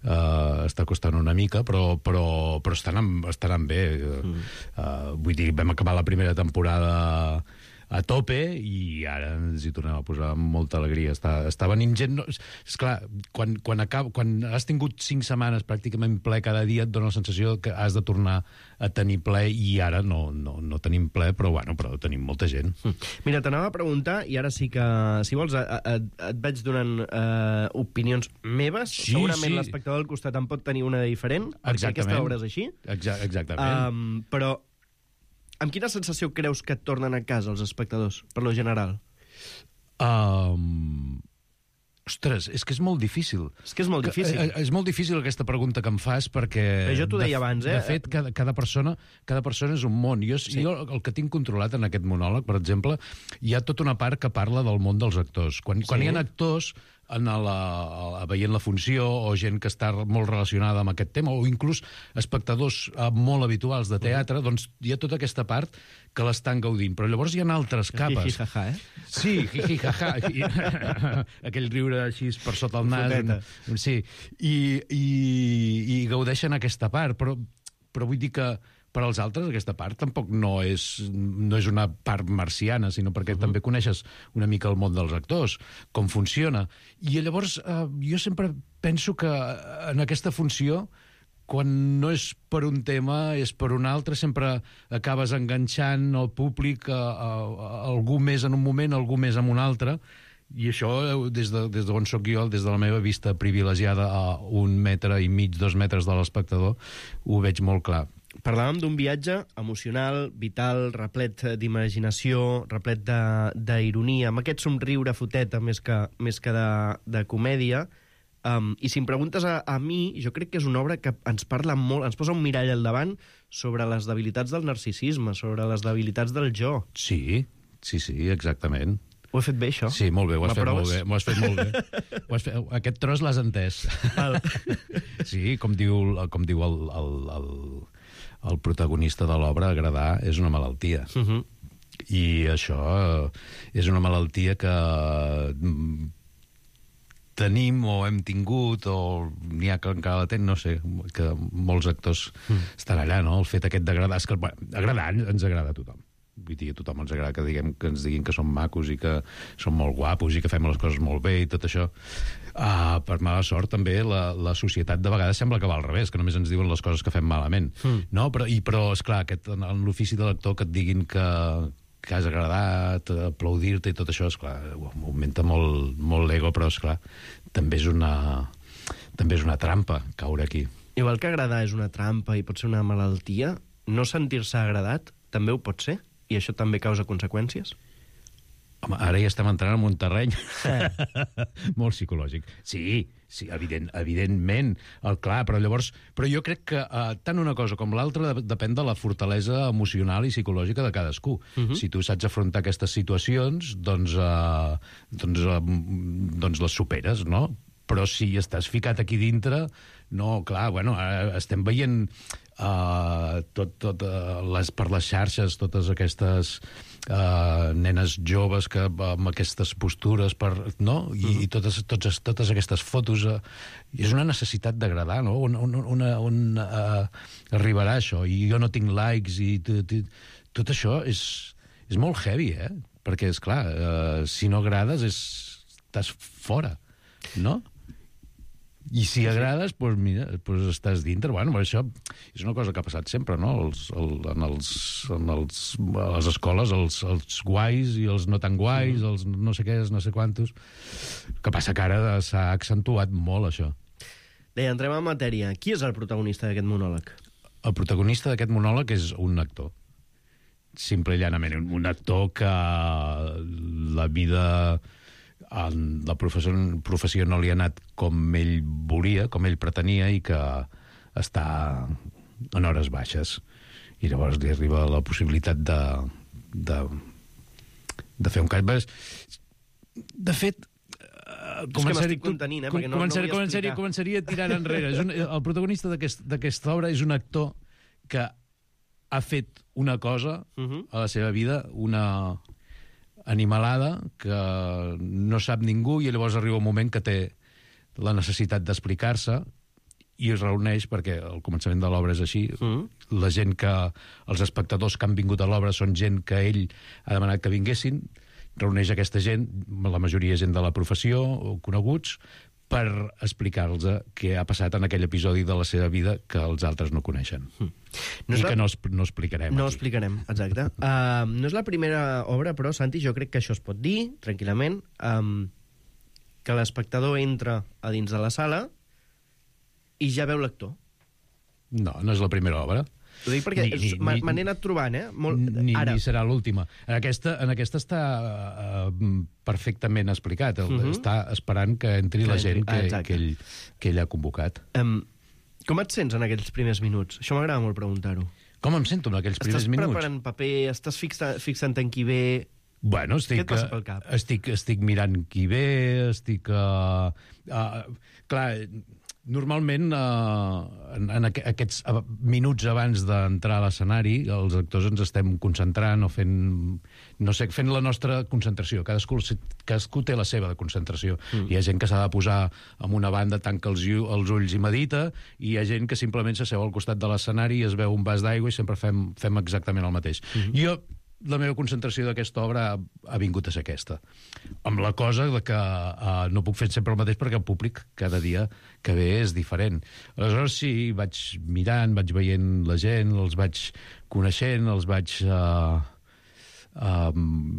uh, està costant una mica, però, però, però estan, en, estan en bé. Mm. Uh, vull dir, vam acabar la primera temporada a tope i ara ens hi tornem a posar amb molta alegria. Està, està venint gent... No, és, és clar, quan, quan, acab, quan has tingut cinc setmanes pràcticament ple cada dia et dona la sensació que has de tornar a tenir ple i ara no, no, no tenim ple, però bueno, però tenim molta gent. Mira, t'anava a preguntar, i ara sí que, si vols, et, et, et vaig donant uh, opinions meves. Sí, Segurament sí. l'espectador al costat en pot tenir una de diferent, perquè Exactament. aquesta obra és així. Exa exactament. Um, però amb quina sensació creus que et tornen a casa els espectadors, per lo general? Um... Ostres, és que és molt difícil. És que és molt difícil. Que, eh, és molt difícil aquesta pregunta que em fas perquè... Però jo t'ho deia de, abans, eh? De fet, cada, cada, persona, cada persona és un món. Jo, sí. jo el que tinc controlat en aquest monòleg, per exemple, hi ha tota una part que parla del món dels actors. Quan, quan Sí. hi ha actors, en la, veient la funció, o gent que està molt relacionada amb aquest tema, o inclús espectadors eh, molt habituals de teatre, doncs hi ha tota aquesta part que l'estan gaudint. Però llavors hi ha altres capes. Jiji-jaja, eh? Sí, jiji-jaja. Aquell riure així per sota el nas. Un, sí, i, i, i gaudeixen aquesta part, però, però vull dir que per als altres aquesta part tampoc no és, no és una part marciana, sinó perquè uh-huh. també coneixes una mica el món dels actors, com funciona. I llavors eh, jo sempre penso que en aquesta funció, quan no és per un tema, és per un altre, sempre acabes enganxant el públic a, a, a algú més en un moment, a algú més en un altre, i això, des de, des d'on soc jo, des de la meva vista privilegiada a un metre i mig, dos metres de l'espectador, ho veig molt clar. Parlàvem d'un viatge emocional, vital, replet d'imaginació, replet d'ironia, amb aquest somriure foteta més que, més que de, de comèdia. Um, I si em preguntes a, a mi, jo crec que és una obra que ens parla molt, ens posa un mirall al davant sobre les debilitats del narcisisme, sobre les debilitats del jo. Sí, sí, sí, exactament. Ho he fet bé, això? Sí, molt bé, ho has fet molt bé. M'ho has fet molt bé. Ho has fet... Aquest tros l'has entès. El... Sí, com diu, com diu el, el, el, el protagonista de l'obra, agradar és una malaltia. Uh-huh. I això és una malaltia que tenim o hem tingut, o n'hi ha que encara la tenen, no sé, que molts actors mm. estan allà, no? El fet aquest d'agradar, és que bueno, agradar ens agrada a tothom. Vull dir, a tothom ens agrada que, diguem, que ens diguin que som macos i que som molt guapos i que fem les coses molt bé i tot això. Uh, per mala sort, també, la, la societat de vegades sembla que va al revés, que només ens diuen les coses que fem malament. Mm. No? Però, i, però esclar, aquest, en l'ofici de l'actor que et diguin que que has agradat, aplaudir-te i tot això, esclar, augmenta molt, molt l'ego, però, esclar, també és una també és una trampa caure aquí. Igual que agradar és una trampa i pot ser una malaltia, no sentir-se agradat també ho pot ser? I això també causa conseqüències? Home, ara ja estem entrant en un terreny molt psicològic. Sí, sí, evident, evidentment, el clar, però llavors... Però jo crec que uh, tant una cosa com l'altra depèn de la fortalesa emocional i psicològica de cadascú. Uh-huh. Si tu saps afrontar aquestes situacions, doncs, uh, doncs, uh, doncs les superes, no? Però si estàs ficat aquí dintre, no, clar, bueno, ara estem veient uh, tot, tot, uh, les, per les xarxes totes aquestes uh, nenes joves que amb aquestes postures, per, no? I, uh-huh. i totes, totes, totes aquestes fotos, uh, és una necessitat d'agradar, no? On, on, on, on uh, arribarà això? I jo no tinc likes i tot, tot això és, és molt heavy, eh? Perquè, esclar, uh, si no agrades és, estàs fora, no? I si agrades, doncs mira, doncs estàs dintre. Bueno, això és una cosa que ha passat sempre, no? Els, el, en, els, en els, a les escoles, els, els guais i els no tan guais, els no sé què, no sé quantos. El que passa que ara s'ha accentuat molt, això. Bé, entrem en matèria. Qui és el protagonista d'aquest monòleg? El protagonista d'aquest monòleg és un actor. Simple i llanament. Un actor que la vida... En la professió, professió no li ha anat com ell volia, com ell pretenia, i que està en hores baixes. I llavors li arriba la possibilitat de, de, de fer un canvi. De fet, començaria, contenint, eh? Perquè no, començaria, no començaria, començaria tirant enrere. És un, el protagonista d'aquesta aquest, obra és un actor que ha fet una cosa uh-huh. a la seva vida, una... animalada, que no sap ningú, i llavors arriba un moment que té la necessitat d'explicar-se i es reuneix, perquè al començament de l'obra és així, mm. la gent que... els espectadors que han vingut a l'obra són gent que ell ha demanat que vinguessin, reuneix aquesta gent, la majoria gent de la professió, o coneguts, per explicar-los què ha passat en aquell episodi de la seva vida que els altres no coneixen. Mm. No I la... que no, no explicarem. No aquí. explicarem, exacte. uh, no és la primera obra, però, Santi, jo crec que això es pot dir, tranquil·lament, um, que l'espectador entra a dins de la sala i ja veu l'actor. No, no és la primera obra. Ho dic perquè me n'he anat trobant, eh? Molt... Ni, Ara. ni serà l'última. En aquesta, en aquesta està uh, perfectament explicat. El, uh-huh. Està esperant que entri que la gent que, ah, que, ell, que ell ha convocat. Um, com et sents en aquells primers minuts? Això m'agrada molt preguntar-ho. Com em sento en aquells primers estàs minuts? Estàs preparant paper, estàs fixa, fixant en qui ve... Bueno, estic, Què et passa pel cap? Estic, estic mirant qui ve, estic... Uh, uh, clar, normalment, uh, en, en aqu aquests uh, minuts abans d'entrar a l'escenari, els actors ens estem concentrant o fent, no sé, fent la nostra concentració. Cadascú, cadascú té la seva de concentració. Mm. Hi ha gent que s'ha de posar en una banda, tanca els, els ulls i medita, i hi ha gent que simplement s'asseu al costat de l'escenari i es veu un vas d'aigua i sempre fem, fem exactament el mateix. Mm -hmm. Jo... La meva concentració d'aquesta obra ha, ha vingut a ser aquesta. Amb la cosa de que uh, no puc fer sempre el mateix perquè el públic cada dia que ve és diferent. Aleshores sí, vaig mirant, vaig veient la gent, els vaig coneixent, els vaig uh, uh,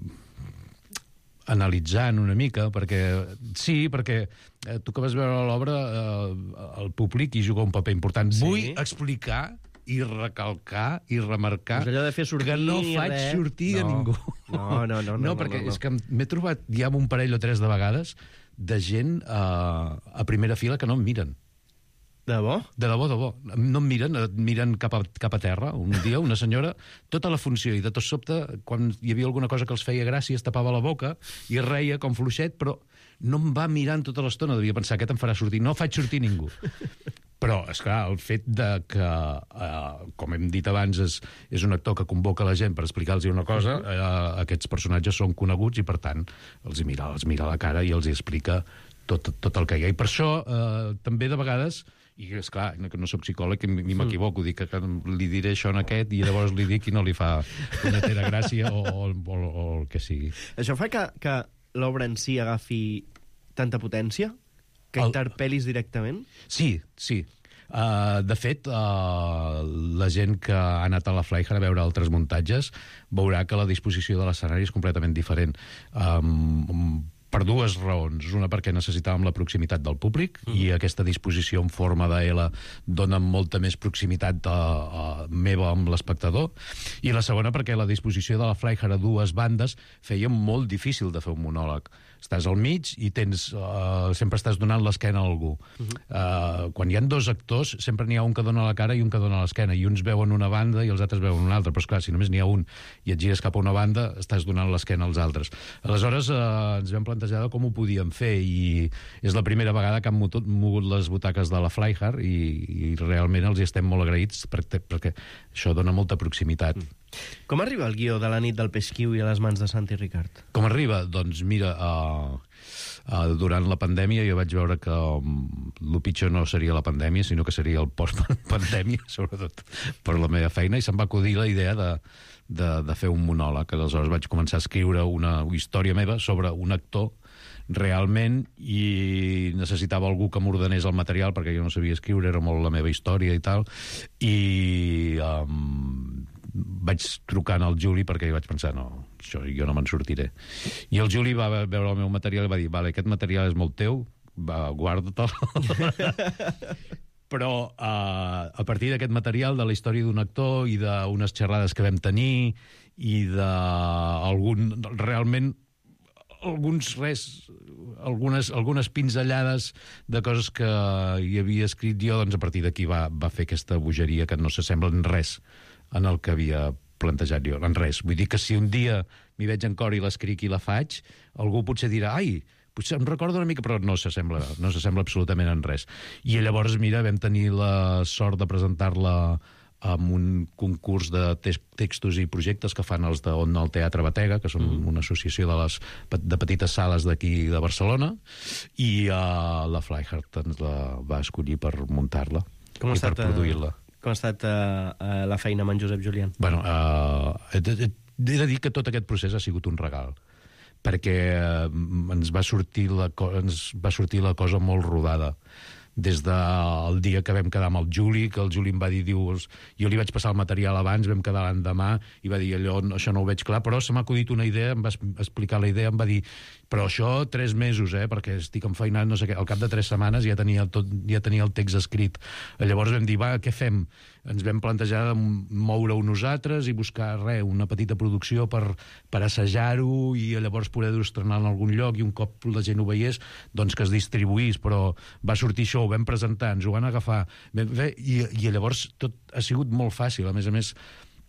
analitzant una mica, perquè sí, perquè uh, tu que vas veure l'obra, uh, el públic hi juga un paper important. Sí. Vull explicar i recalcar i remarcar pues allò de fer sortir que no faig res. sortir no. a ningú. No, no, no. No, no perquè no, no. és que m'he trobat ja un parell o tres de vegades de gent uh, a primera fila que no em miren. De debò? De debò, de debò. No em miren, et miren cap a, cap a terra. Un dia una senyora, tota la funció, i de tot sobte, quan hi havia alguna cosa que els feia gràcia, es tapava la boca i reia com fluixet, però no em va mirant tota l'estona. Devia pensar, aquest em farà sortir. No faig sortir ningú. Però, esclar, el fet de que, eh, com hem dit abans, és, és un actor que convoca la gent per explicar-los una cosa, eh, aquests personatges són coneguts i, per tant, els mira, els mira a la cara i els explica tot, tot el que hi ha. I per això, eh, també de vegades, i esclar, que no soc psicòleg ni m'equivoco, dic que li diré això en aquest i llavors li dic i no li fa una tera gràcia o, o, o, o el que sigui. Això fa que, que l'obra en si agafi tanta potència? Que interpel·lis directament? Sí, sí. Uh, de fet, uh, la gent que ha anat a la Flyhard a veure altres muntatges veurà que la disposició de l'escenari és completament diferent. Um, per dues raons. Una, perquè necessitàvem la proximitat del públic, mm. i aquesta disposició en forma de L dona molta més proximitat a, a meva amb l'espectador. I la segona, perquè la disposició de la Flyhard a dues bandes feia molt difícil de fer un monòleg. Estàs al mig i tens, uh, sempre estàs donant l'esquena a algú. Uh-huh. uh, quan hi ha dos actors, sempre n'hi ha un que dona la cara i un que dona l'esquena, i uns veuen una banda i els altres veuen una altra, però esclar, si només n'hi ha un i et gires cap a una banda, estàs donant l'esquena als altres. Aleshores, uh, ens vam plantejar com ho podíem fer, i és la primera vegada que han mogut, mogut les butaques de la Flyhard, i, i realment els hi estem molt agraïts, perquè, perquè això dona molta proximitat. Mm. Com arriba el guió de La nit del Pesquiu i a les mans de Santi Ricard? Com arriba? Doncs mira, uh, uh, durant la pandèmia jo vaig veure que um, el pitjor no seria la pandèmia, sinó que seria el post-pandèmia, sobretot per la meva feina, i se'm va acudir la idea de, de, de fer un monòleg. Aleshores vaig començar a escriure una història meva sobre un actor realment, i necessitava algú que m'ordenés el material perquè jo no sabia escriure, era molt la meva història i tal, i um, vaig trucar al Juli perquè vaig pensar, no, això jo no me'n sortiré. I el Juli va veure el meu material i va dir, vale, aquest material és molt teu, va, guarda-te'l. Però uh, a partir d'aquest material, de la història d'un actor i d'unes xerrades que vam tenir i d'algun, realment, alguns res, algunes, algunes pinzellades de coses que hi havia escrit jo, doncs a partir d'aquí va, va fer aquesta bogeria que no s'assembla en res en el que havia plantejat jo, en res. Vull dir que si un dia m'hi veig en cor i l'escric i la faig, algú potser dirà, ai, potser em recordo una mica, però no s'assembla, no s'assembla absolutament en res. I llavors, mira, vam tenir la sort de presentar-la amb un concurs de textos i projectes que fan els de On el Teatre Batega, que són mm. una associació de, les, de petites sales d'aquí de Barcelona, i uh, la Flyhard ens la va escollir per muntar-la i per produir-la. Com ha estat uh, la feina amb en Josep Julián? Bueno, uh, he, he, he de dir que tot aquest procés ha sigut un regal, perquè uh, ens va sortir la, ens va sortir la cosa molt rodada. Des del dia que vam quedar amb el Juli, que el Juli em va dir, dius, jo li vaig passar el material abans, vam quedar l'endemà, i va dir, allò, això no ho veig clar, però se m'ha acudit una idea, em va explicar la idea, em va dir, però això tres mesos, eh, perquè estic enfeinat, no sé què, al cap de tres setmanes ja tenia, tot, ja tenia el text escrit. Llavors vam dir, va, què fem? Ens vam plantejar de moure-ho nosaltres i buscar, res, una petita producció per, per assajar-ho i llavors poder-ho estrenar en algun lloc, i un cop la gent ho veiés, doncs que es distribuís, però va sortir això, ho vam presentar, ens ho van agafar, i, i llavors tot ha sigut molt fàcil. A més a més,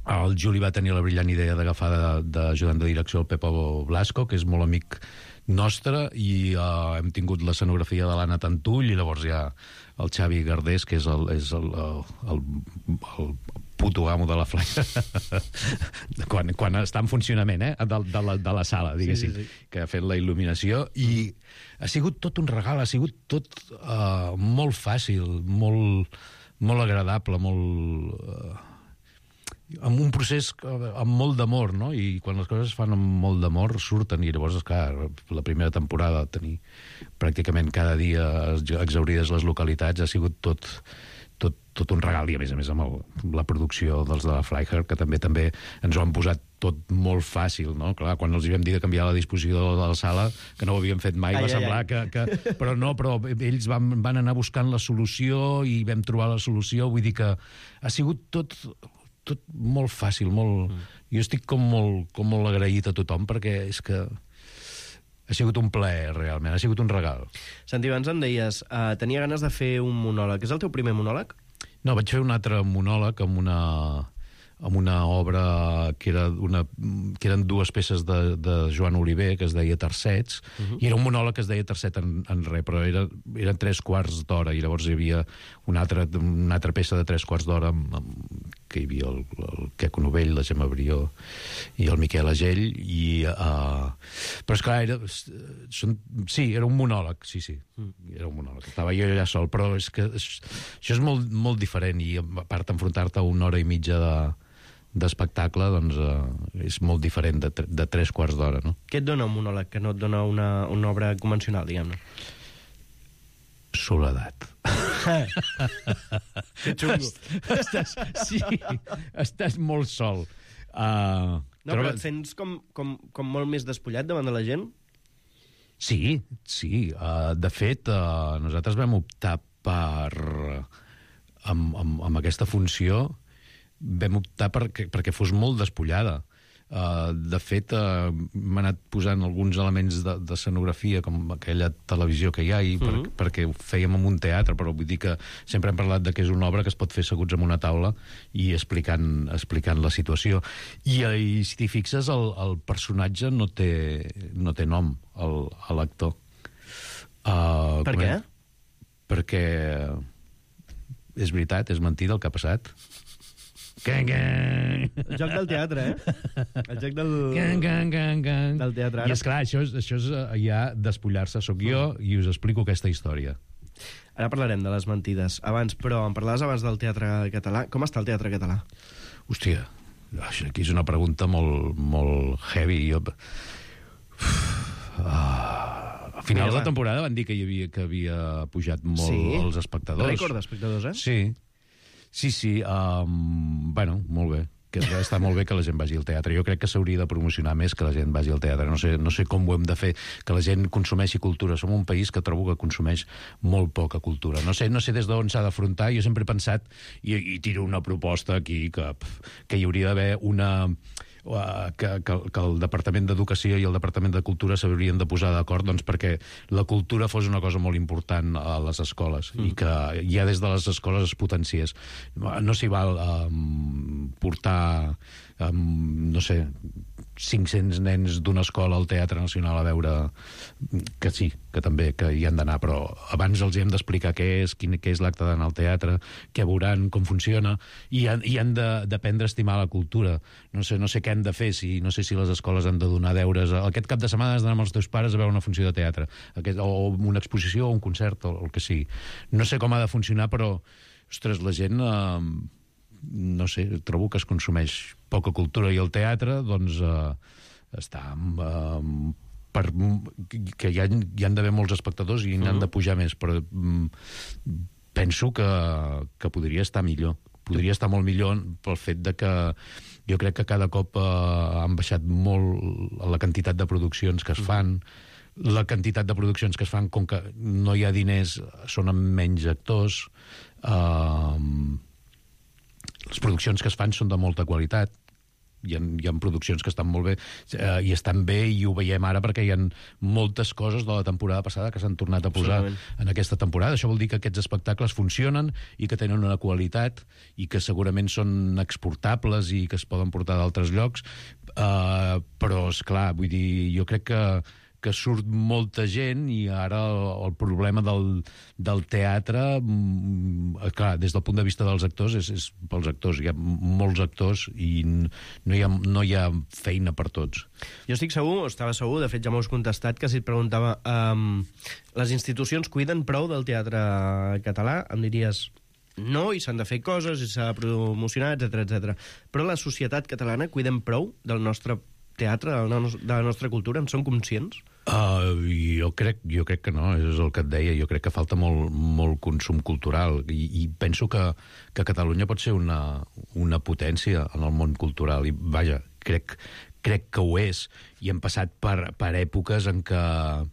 el Juli va tenir la brillant idea d'agafar d'ajudant de, de direcció el Pepo Blasco, que és molt amic nostre, i uh, hem tingut l'escenografia de l'Anna Tantull, i llavors hi ha el Xavi Gardés, que és el, és el, el, el, el puto amo de la Flaire quan, quan està en funcionament, eh? de, de, la, de la sala, diguéssim, sí, sí, sí. que ha fet la il·luminació, i ha sigut tot un regal, ha sigut tot uh, molt fàcil, molt, molt agradable, molt... Uh, amb un procés amb molt d'amor, no? I quan les coses es fan amb molt d'amor surten, i llavors, esclar, la primera temporada tenir pràcticament cada dia exaurides les localitats ha sigut tot, tot, tot un regal, i a més a més amb el, la producció dels de la Freiherr, que també també ens ho han posat tot molt fàcil, no? Clar, quan els hi vam dir de canviar la disposició de la sala, que no ho havíem fet mai, ai, va ai, semblar ai. Que, que... Però no, però ells van, van anar buscant la solució i vam trobar la solució, vull dir que ha sigut tot... tot molt fàcil, molt... Mm. Jo estic com molt, com molt agraït a tothom, perquè és que ha sigut un plaer, realment, ha sigut un regal. Santi, abans em deies, uh, tenia ganes de fer un monòleg. És el teu primer monòleg? No, vaig fer un altre monòleg amb una, amb una obra que, era una, que eren dues peces de, de Joan Oliver, que es deia Tercets, uh-huh. i era un monòleg que es deia Tercet en, en res, però era, eren tres quarts d'hora, i llavors hi havia una altra, una altra peça de tres quarts d'hora amb, amb, que hi havia el, el Queco Novell, la Gemma Brió i el Miquel Agell, i, uh, però esclar, era, són, sí, era un monòleg, sí, sí, era un monòleg. Estava jo allà sol, però és que és, això és molt, molt diferent, i a part d'enfrontar-te a una hora i mitja de, d'espectacle, doncs uh, és molt diferent de, de tres quarts d'hora, no? Què et dona un monòleg que no et dona una, una obra convencional, diguem-ne? Soledat. Que xungo. Estàs, sí, estàs molt sol. Uh, no, però et sents com, com, com molt més despullat davant de la gent? Sí, sí. Uh, de fet, uh, nosaltres vam optar per... Amb, amb, amb aquesta funció vam optar perquè, perquè fos molt despullada. Uh, de fet, uh, m'ha anat posant alguns elements de, de escenografia, com aquella televisió que hi ha, i per, uh-huh. perquè ho fèiem en un teatre, però vull dir que sempre hem parlat de que és una obra que es pot fer asseguts en una taula i explicant, explicant la situació. I, i si t'hi fixes, el, el personatge no té, no té nom, l'actor. Uh, per què? Perquè és veritat, és mentida el que ha passat. Gang, gang. El joc del teatre, eh? El joc del... Gang, gang, gang, gang. Del teatre. I esclar, això és, això és ja despullar-se. Soc jo i us explico aquesta història. Ara parlarem de les mentides. Abans, però, em parlaves abans del teatre català. Com està el teatre català? Hòstia, això aquí és una pregunta molt, molt heavy. Jo... Uh, a final de la temporada van dir que hi havia, que havia pujat molt sí? els espectadors. Rècord d'espectadors, eh? Sí. Sí, sí, um, bueno, molt bé. Que està molt bé que la gent vagi al teatre. Jo crec que s'hauria de promocionar més que la gent vagi al teatre. No sé, no sé com ho hem de fer, que la gent consumeixi cultura. Som un país que trobo que consumeix molt poca cultura. No sé, no sé des d'on s'ha d'afrontar. Jo sempre he pensat, i, i tiro una proposta aquí, que, que hi hauria d'haver una... Que, que, que el Departament d'Educació i el Departament de Cultura s'haurien de posar d'acord, doncs, perquè la cultura fos una cosa molt important a les escoles, mm. i que ja des de les escoles es potenciés. No s'hi val um, portar um, no sé, cinc-cents nens d'una escola al Teatre Nacional a veure, que sí, que també que hi han d'anar, però abans els hi hem d'explicar què és, quin, què és l'acte d'anar al teatre, què veuran, com funciona, i han, i han d'aprendre a estimar la cultura. No sé, no sé què han de fer, si, no sé si les escoles han de donar deures. Aquest cap de setmana has d'anar amb els teus pares a veure una funció de teatre, aquest, o una exposició, o un concert, o el que sigui. No sé com ha de funcionar, però, ostres, la gent... Eh, no sé, trobo que es consumeix poca cultura, i el teatre, doncs, eh, està... Eh, per, que hi, ha, hi han d'haver molts espectadors i n'han uh-huh. de pujar més, però mm, penso que, que podria estar millor. Podria estar molt millor pel fet de que jo crec que cada cop eh, han baixat molt la quantitat de produccions que es fan. La quantitat de produccions que es fan, com que no hi ha diners, són amb menys actors. Eh, les produccions que es fan són de molta qualitat. hi ha, hi ha produccions que estan molt bé eh, i estan bé, i ho veiem ara perquè hi ha moltes coses de la temporada passada que s'han tornat a posar en aquesta temporada. Això vol dir que aquests espectacles funcionen i que tenen una qualitat i que segurament són exportables i que es poden portar d'altres llocs, eh, però, esclar, vull dir, jo crec que que surt molta gent i ara el, el problema del, del teatre, clar, des del punt de vista dels actors, és, és pels actors. Hi ha molts actors i no hi ha, no hi ha feina per tots. Jo estic segur, o estava segur, de fet ja m'ho has contestat, que si et preguntava um, les institucions cuiden prou del teatre català, em diries no, i s'han de fer coses, i s'ha de promocionar, etcètera, etcètera. Però la societat catalana cuidem prou del nostre teatre, de la nostra cultura, en són conscients? Uh, jo, crec, jo crec que no, és el que et deia. Jo crec que falta molt, molt consum cultural i, i penso que, que Catalunya pot ser una, una potència en el món cultural i, vaja, crec, crec que ho és, i hem passat per, per èpoques en què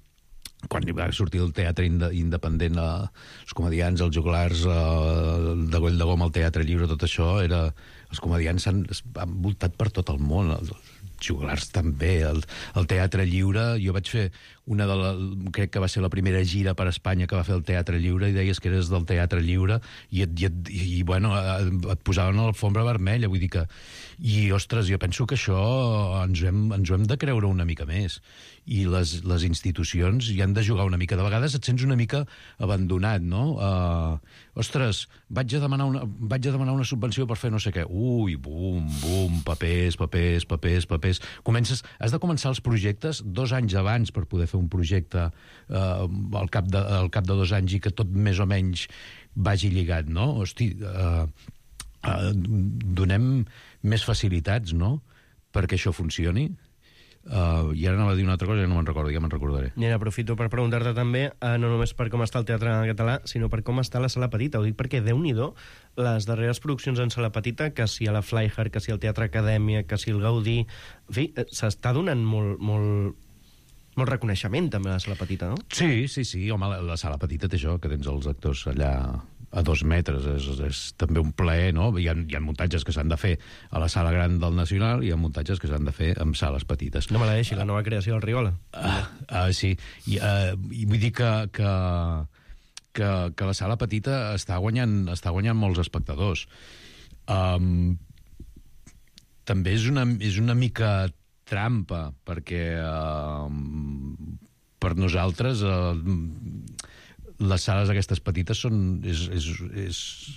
quan va sortir el teatre independent, eh, els comedians, els joglars, eh, de Goll de Gom, el teatre lliure, tot això, era, els comedians han, han voltat per tot el món, els joglars també, el, el teatre lliure. Jo vaig fer una de la, crec que va ser la primera gira per Espanya que va fer el teatre lliure, i deies que eres del teatre lliure i, et, i, et, i bueno, et posaven a l'alfombra vermella, vull dir que... I, ostres, jo penso que això ens ho hem, ens ho hem de creure una mica més. I les, les institucions hi han de jugar una mica. De vegades et sents una mica abandonat, no? Uh, ostres, vaig a, demanar una, vaig a demanar una subvenció per fer no sé què. Ui, bum, bum, papers, papers, papers, papers. Comences, has de començar els projectes dos anys abans per poder fer un projecte uh, al, cap de, al cap de dos anys i que tot més o menys vagi lligat, no? Hosti, uh, uh, donem més facilitats, no?, perquè això funcioni. Uh, I ara anava a dir una altra cosa i no me'n recordo, ja me'n recordaré. I aprofito per preguntar-te també, uh, no només per com està el teatre català, sinó per com està la sala petita. Ho dic perquè, Déu-n'hi-do, les darreres produccions en sala petita, que si a la Flyhard, que si al Teatre Acadèmia, que si el Gaudí... En fi, s'està donant molt, molt, molt reconeixement també a la sala petita, no? Sí, sí, sí. Home, la, la sala petita té això, que tens els actors allà a dos metres, és, és també un plaer, no? Hi ha, hi ha muntatges que s'han de fer a la sala gran del Nacional i hi ha muntatges que s'han de fer en sales petites. No me la deixi, la nova creació del Riola. Uh, uh, sí, I, uh, i vull dir que, que, que, que la sala petita està guanyant, està guanyant molts espectadors. Um, també és una, és una mica trampa, perquè uh, per nosaltres... Uh, les sales aquestes petites són... És, és, és,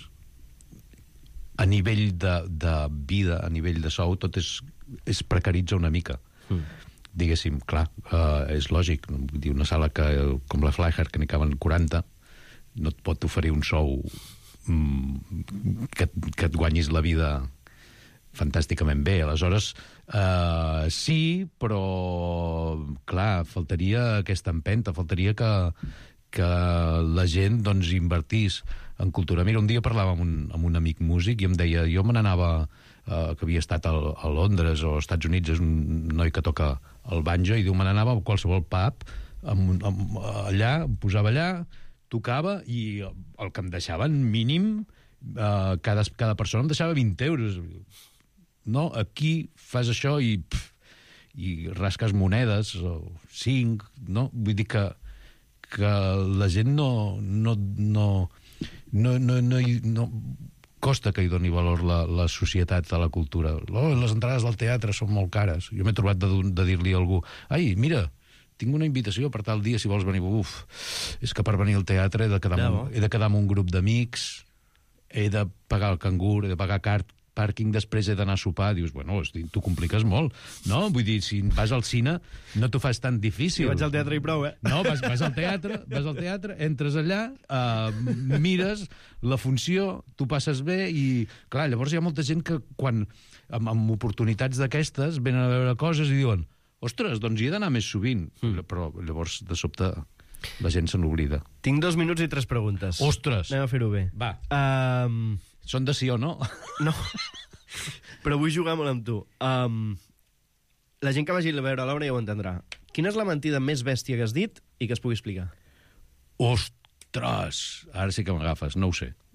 a nivell de, de vida, a nivell de sou, tot és, es precaritza una mica. Mm. Diguéssim, clar, uh, és lògic. Vull dir, una sala que, com la Flyhard, que n'hi caben quaranta, no et pot oferir un sou mm, que, que et guanyis la vida fantàsticament bé. Aleshores, uh, sí, però, clar, faltaria aquesta empenta, faltaria que que la gent, doncs, invertís en cultura. Mira, un dia parlava amb un, amb un amic músic i em deia, jo me n'anava, eh, que havia estat a, a Londres o als Estats Units, és un noi que toca el banjo, i diu, me n'anava a qualsevol pub, amb, amb, allà, em posava allà, tocava, i el que em deixaven mínim, eh, cada, cada persona em deixava vint euros. No, aquí fas això i, pff, i rasques monedes, o cinc, no? Vull dir que que la gent no no, no, no, no, no, no costa que hi doni valor la, la societat a la cultura. Oh, les entrades del teatre són molt cares. Jo m'he trobat de, de dir-li a algú, ai, mira, tinc una invitació per tal dia, si vols venir. Uf, és que per venir al teatre he de quedar, amb, he de quedar amb un grup d'amics, he de pagar el cangur, he de pagar cart, pàrquing, després he d'anar a sopar. Dius, bueno, hosti, t'ho compliques molt, no? Vull dir, si vas al cine no t'ho fas tan difícil. Jo vaig al teatre i prou, eh? No, vas, vas al teatre, vas al teatre, entres allà, uh, mires la funció, tu passes bé i, clar, llavors hi ha molta gent que quan, amb, amb oportunitats d'aquestes, venen a veure coses i diuen, ostres, doncs hi he d'anar més sovint. Mm. Però llavors, de sobte, la gent se n'oblida. Tinc dos minuts i tres preguntes. Ostres! Anem a fer-ho bé. Va. Um... Són de sí o no? No. Però vull jugar molt amb tu. Um, la gent que vagi a veure l'obra ja ho entendrà. Quina és la mentida més bèstia que has dit i que es pugui explicar? Ostres! Ara sí que m'agafes, no ho sé.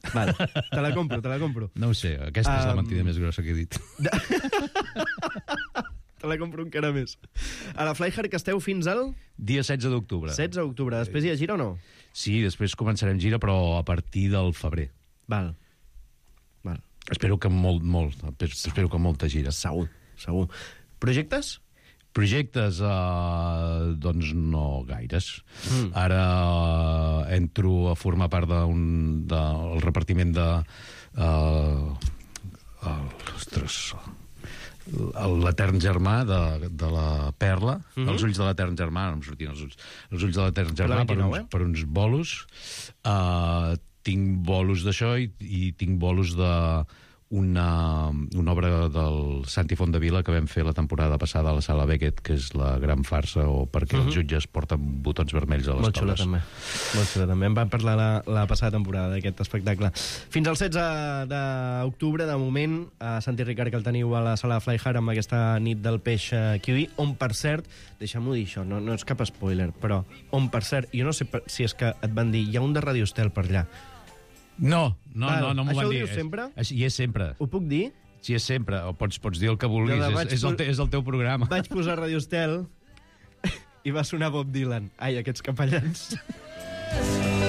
Val, te la compro, te la compro. No ho sé, aquesta um... és la mentida més grossa que he dit. Te la compro encara més. A la Fly Hard que esteu fins al... Dia setze d'octubre. setze d'octubre. Després hi ha gira o no? Sí, després començarem gira, però a partir del febrer. Val. Val. Espero que molt, molt. Espero que molta gira. Segur, segur. Projectes? Projectes, uh, doncs no gaires. Mm. Ara uh, entro a formar part d'un del repartiment de... Uh, uh, ostres... l'Etern Germà de, de la Perla, mm-hmm. els ulls de l'Etern Germà, no em sortien els ulls, els ulls de l'Etern Germà per, uns, per uns bolos. Uh, tinc bolos d'això i, i tinc bolos de una, una obra del Santi Fondavila que vam fer la temporada passada a la Sala Beckett, que és la gran farsa o perquè uh-huh. els jutges porten botons vermells a les Molt xula, també. Molt xula, també. En vam parlar la, la passada temporada d'aquest espectacle. Fins al setze d'octubre, de moment, a Santi Ricard, que el teniu a la Sala Fly Hard amb aquesta nit del peix Q I, on, per cert, deixa'm-ho dir això, no, no és cap spoiler, però on, per cert, jo no sé per, si és que et van dir, hi ha un de Radio Estel per allà. No, no, Val, no, no m'ho van dir. Això ho dius sempre? És, hi és sempre. Ho puc dir? Sí, és sempre. O pots, pots dir el que vulguis. És, és, el te, és el teu programa. Vaig posar Radio Estel i va sonar Bob Dylan. Ai, aquests capellans.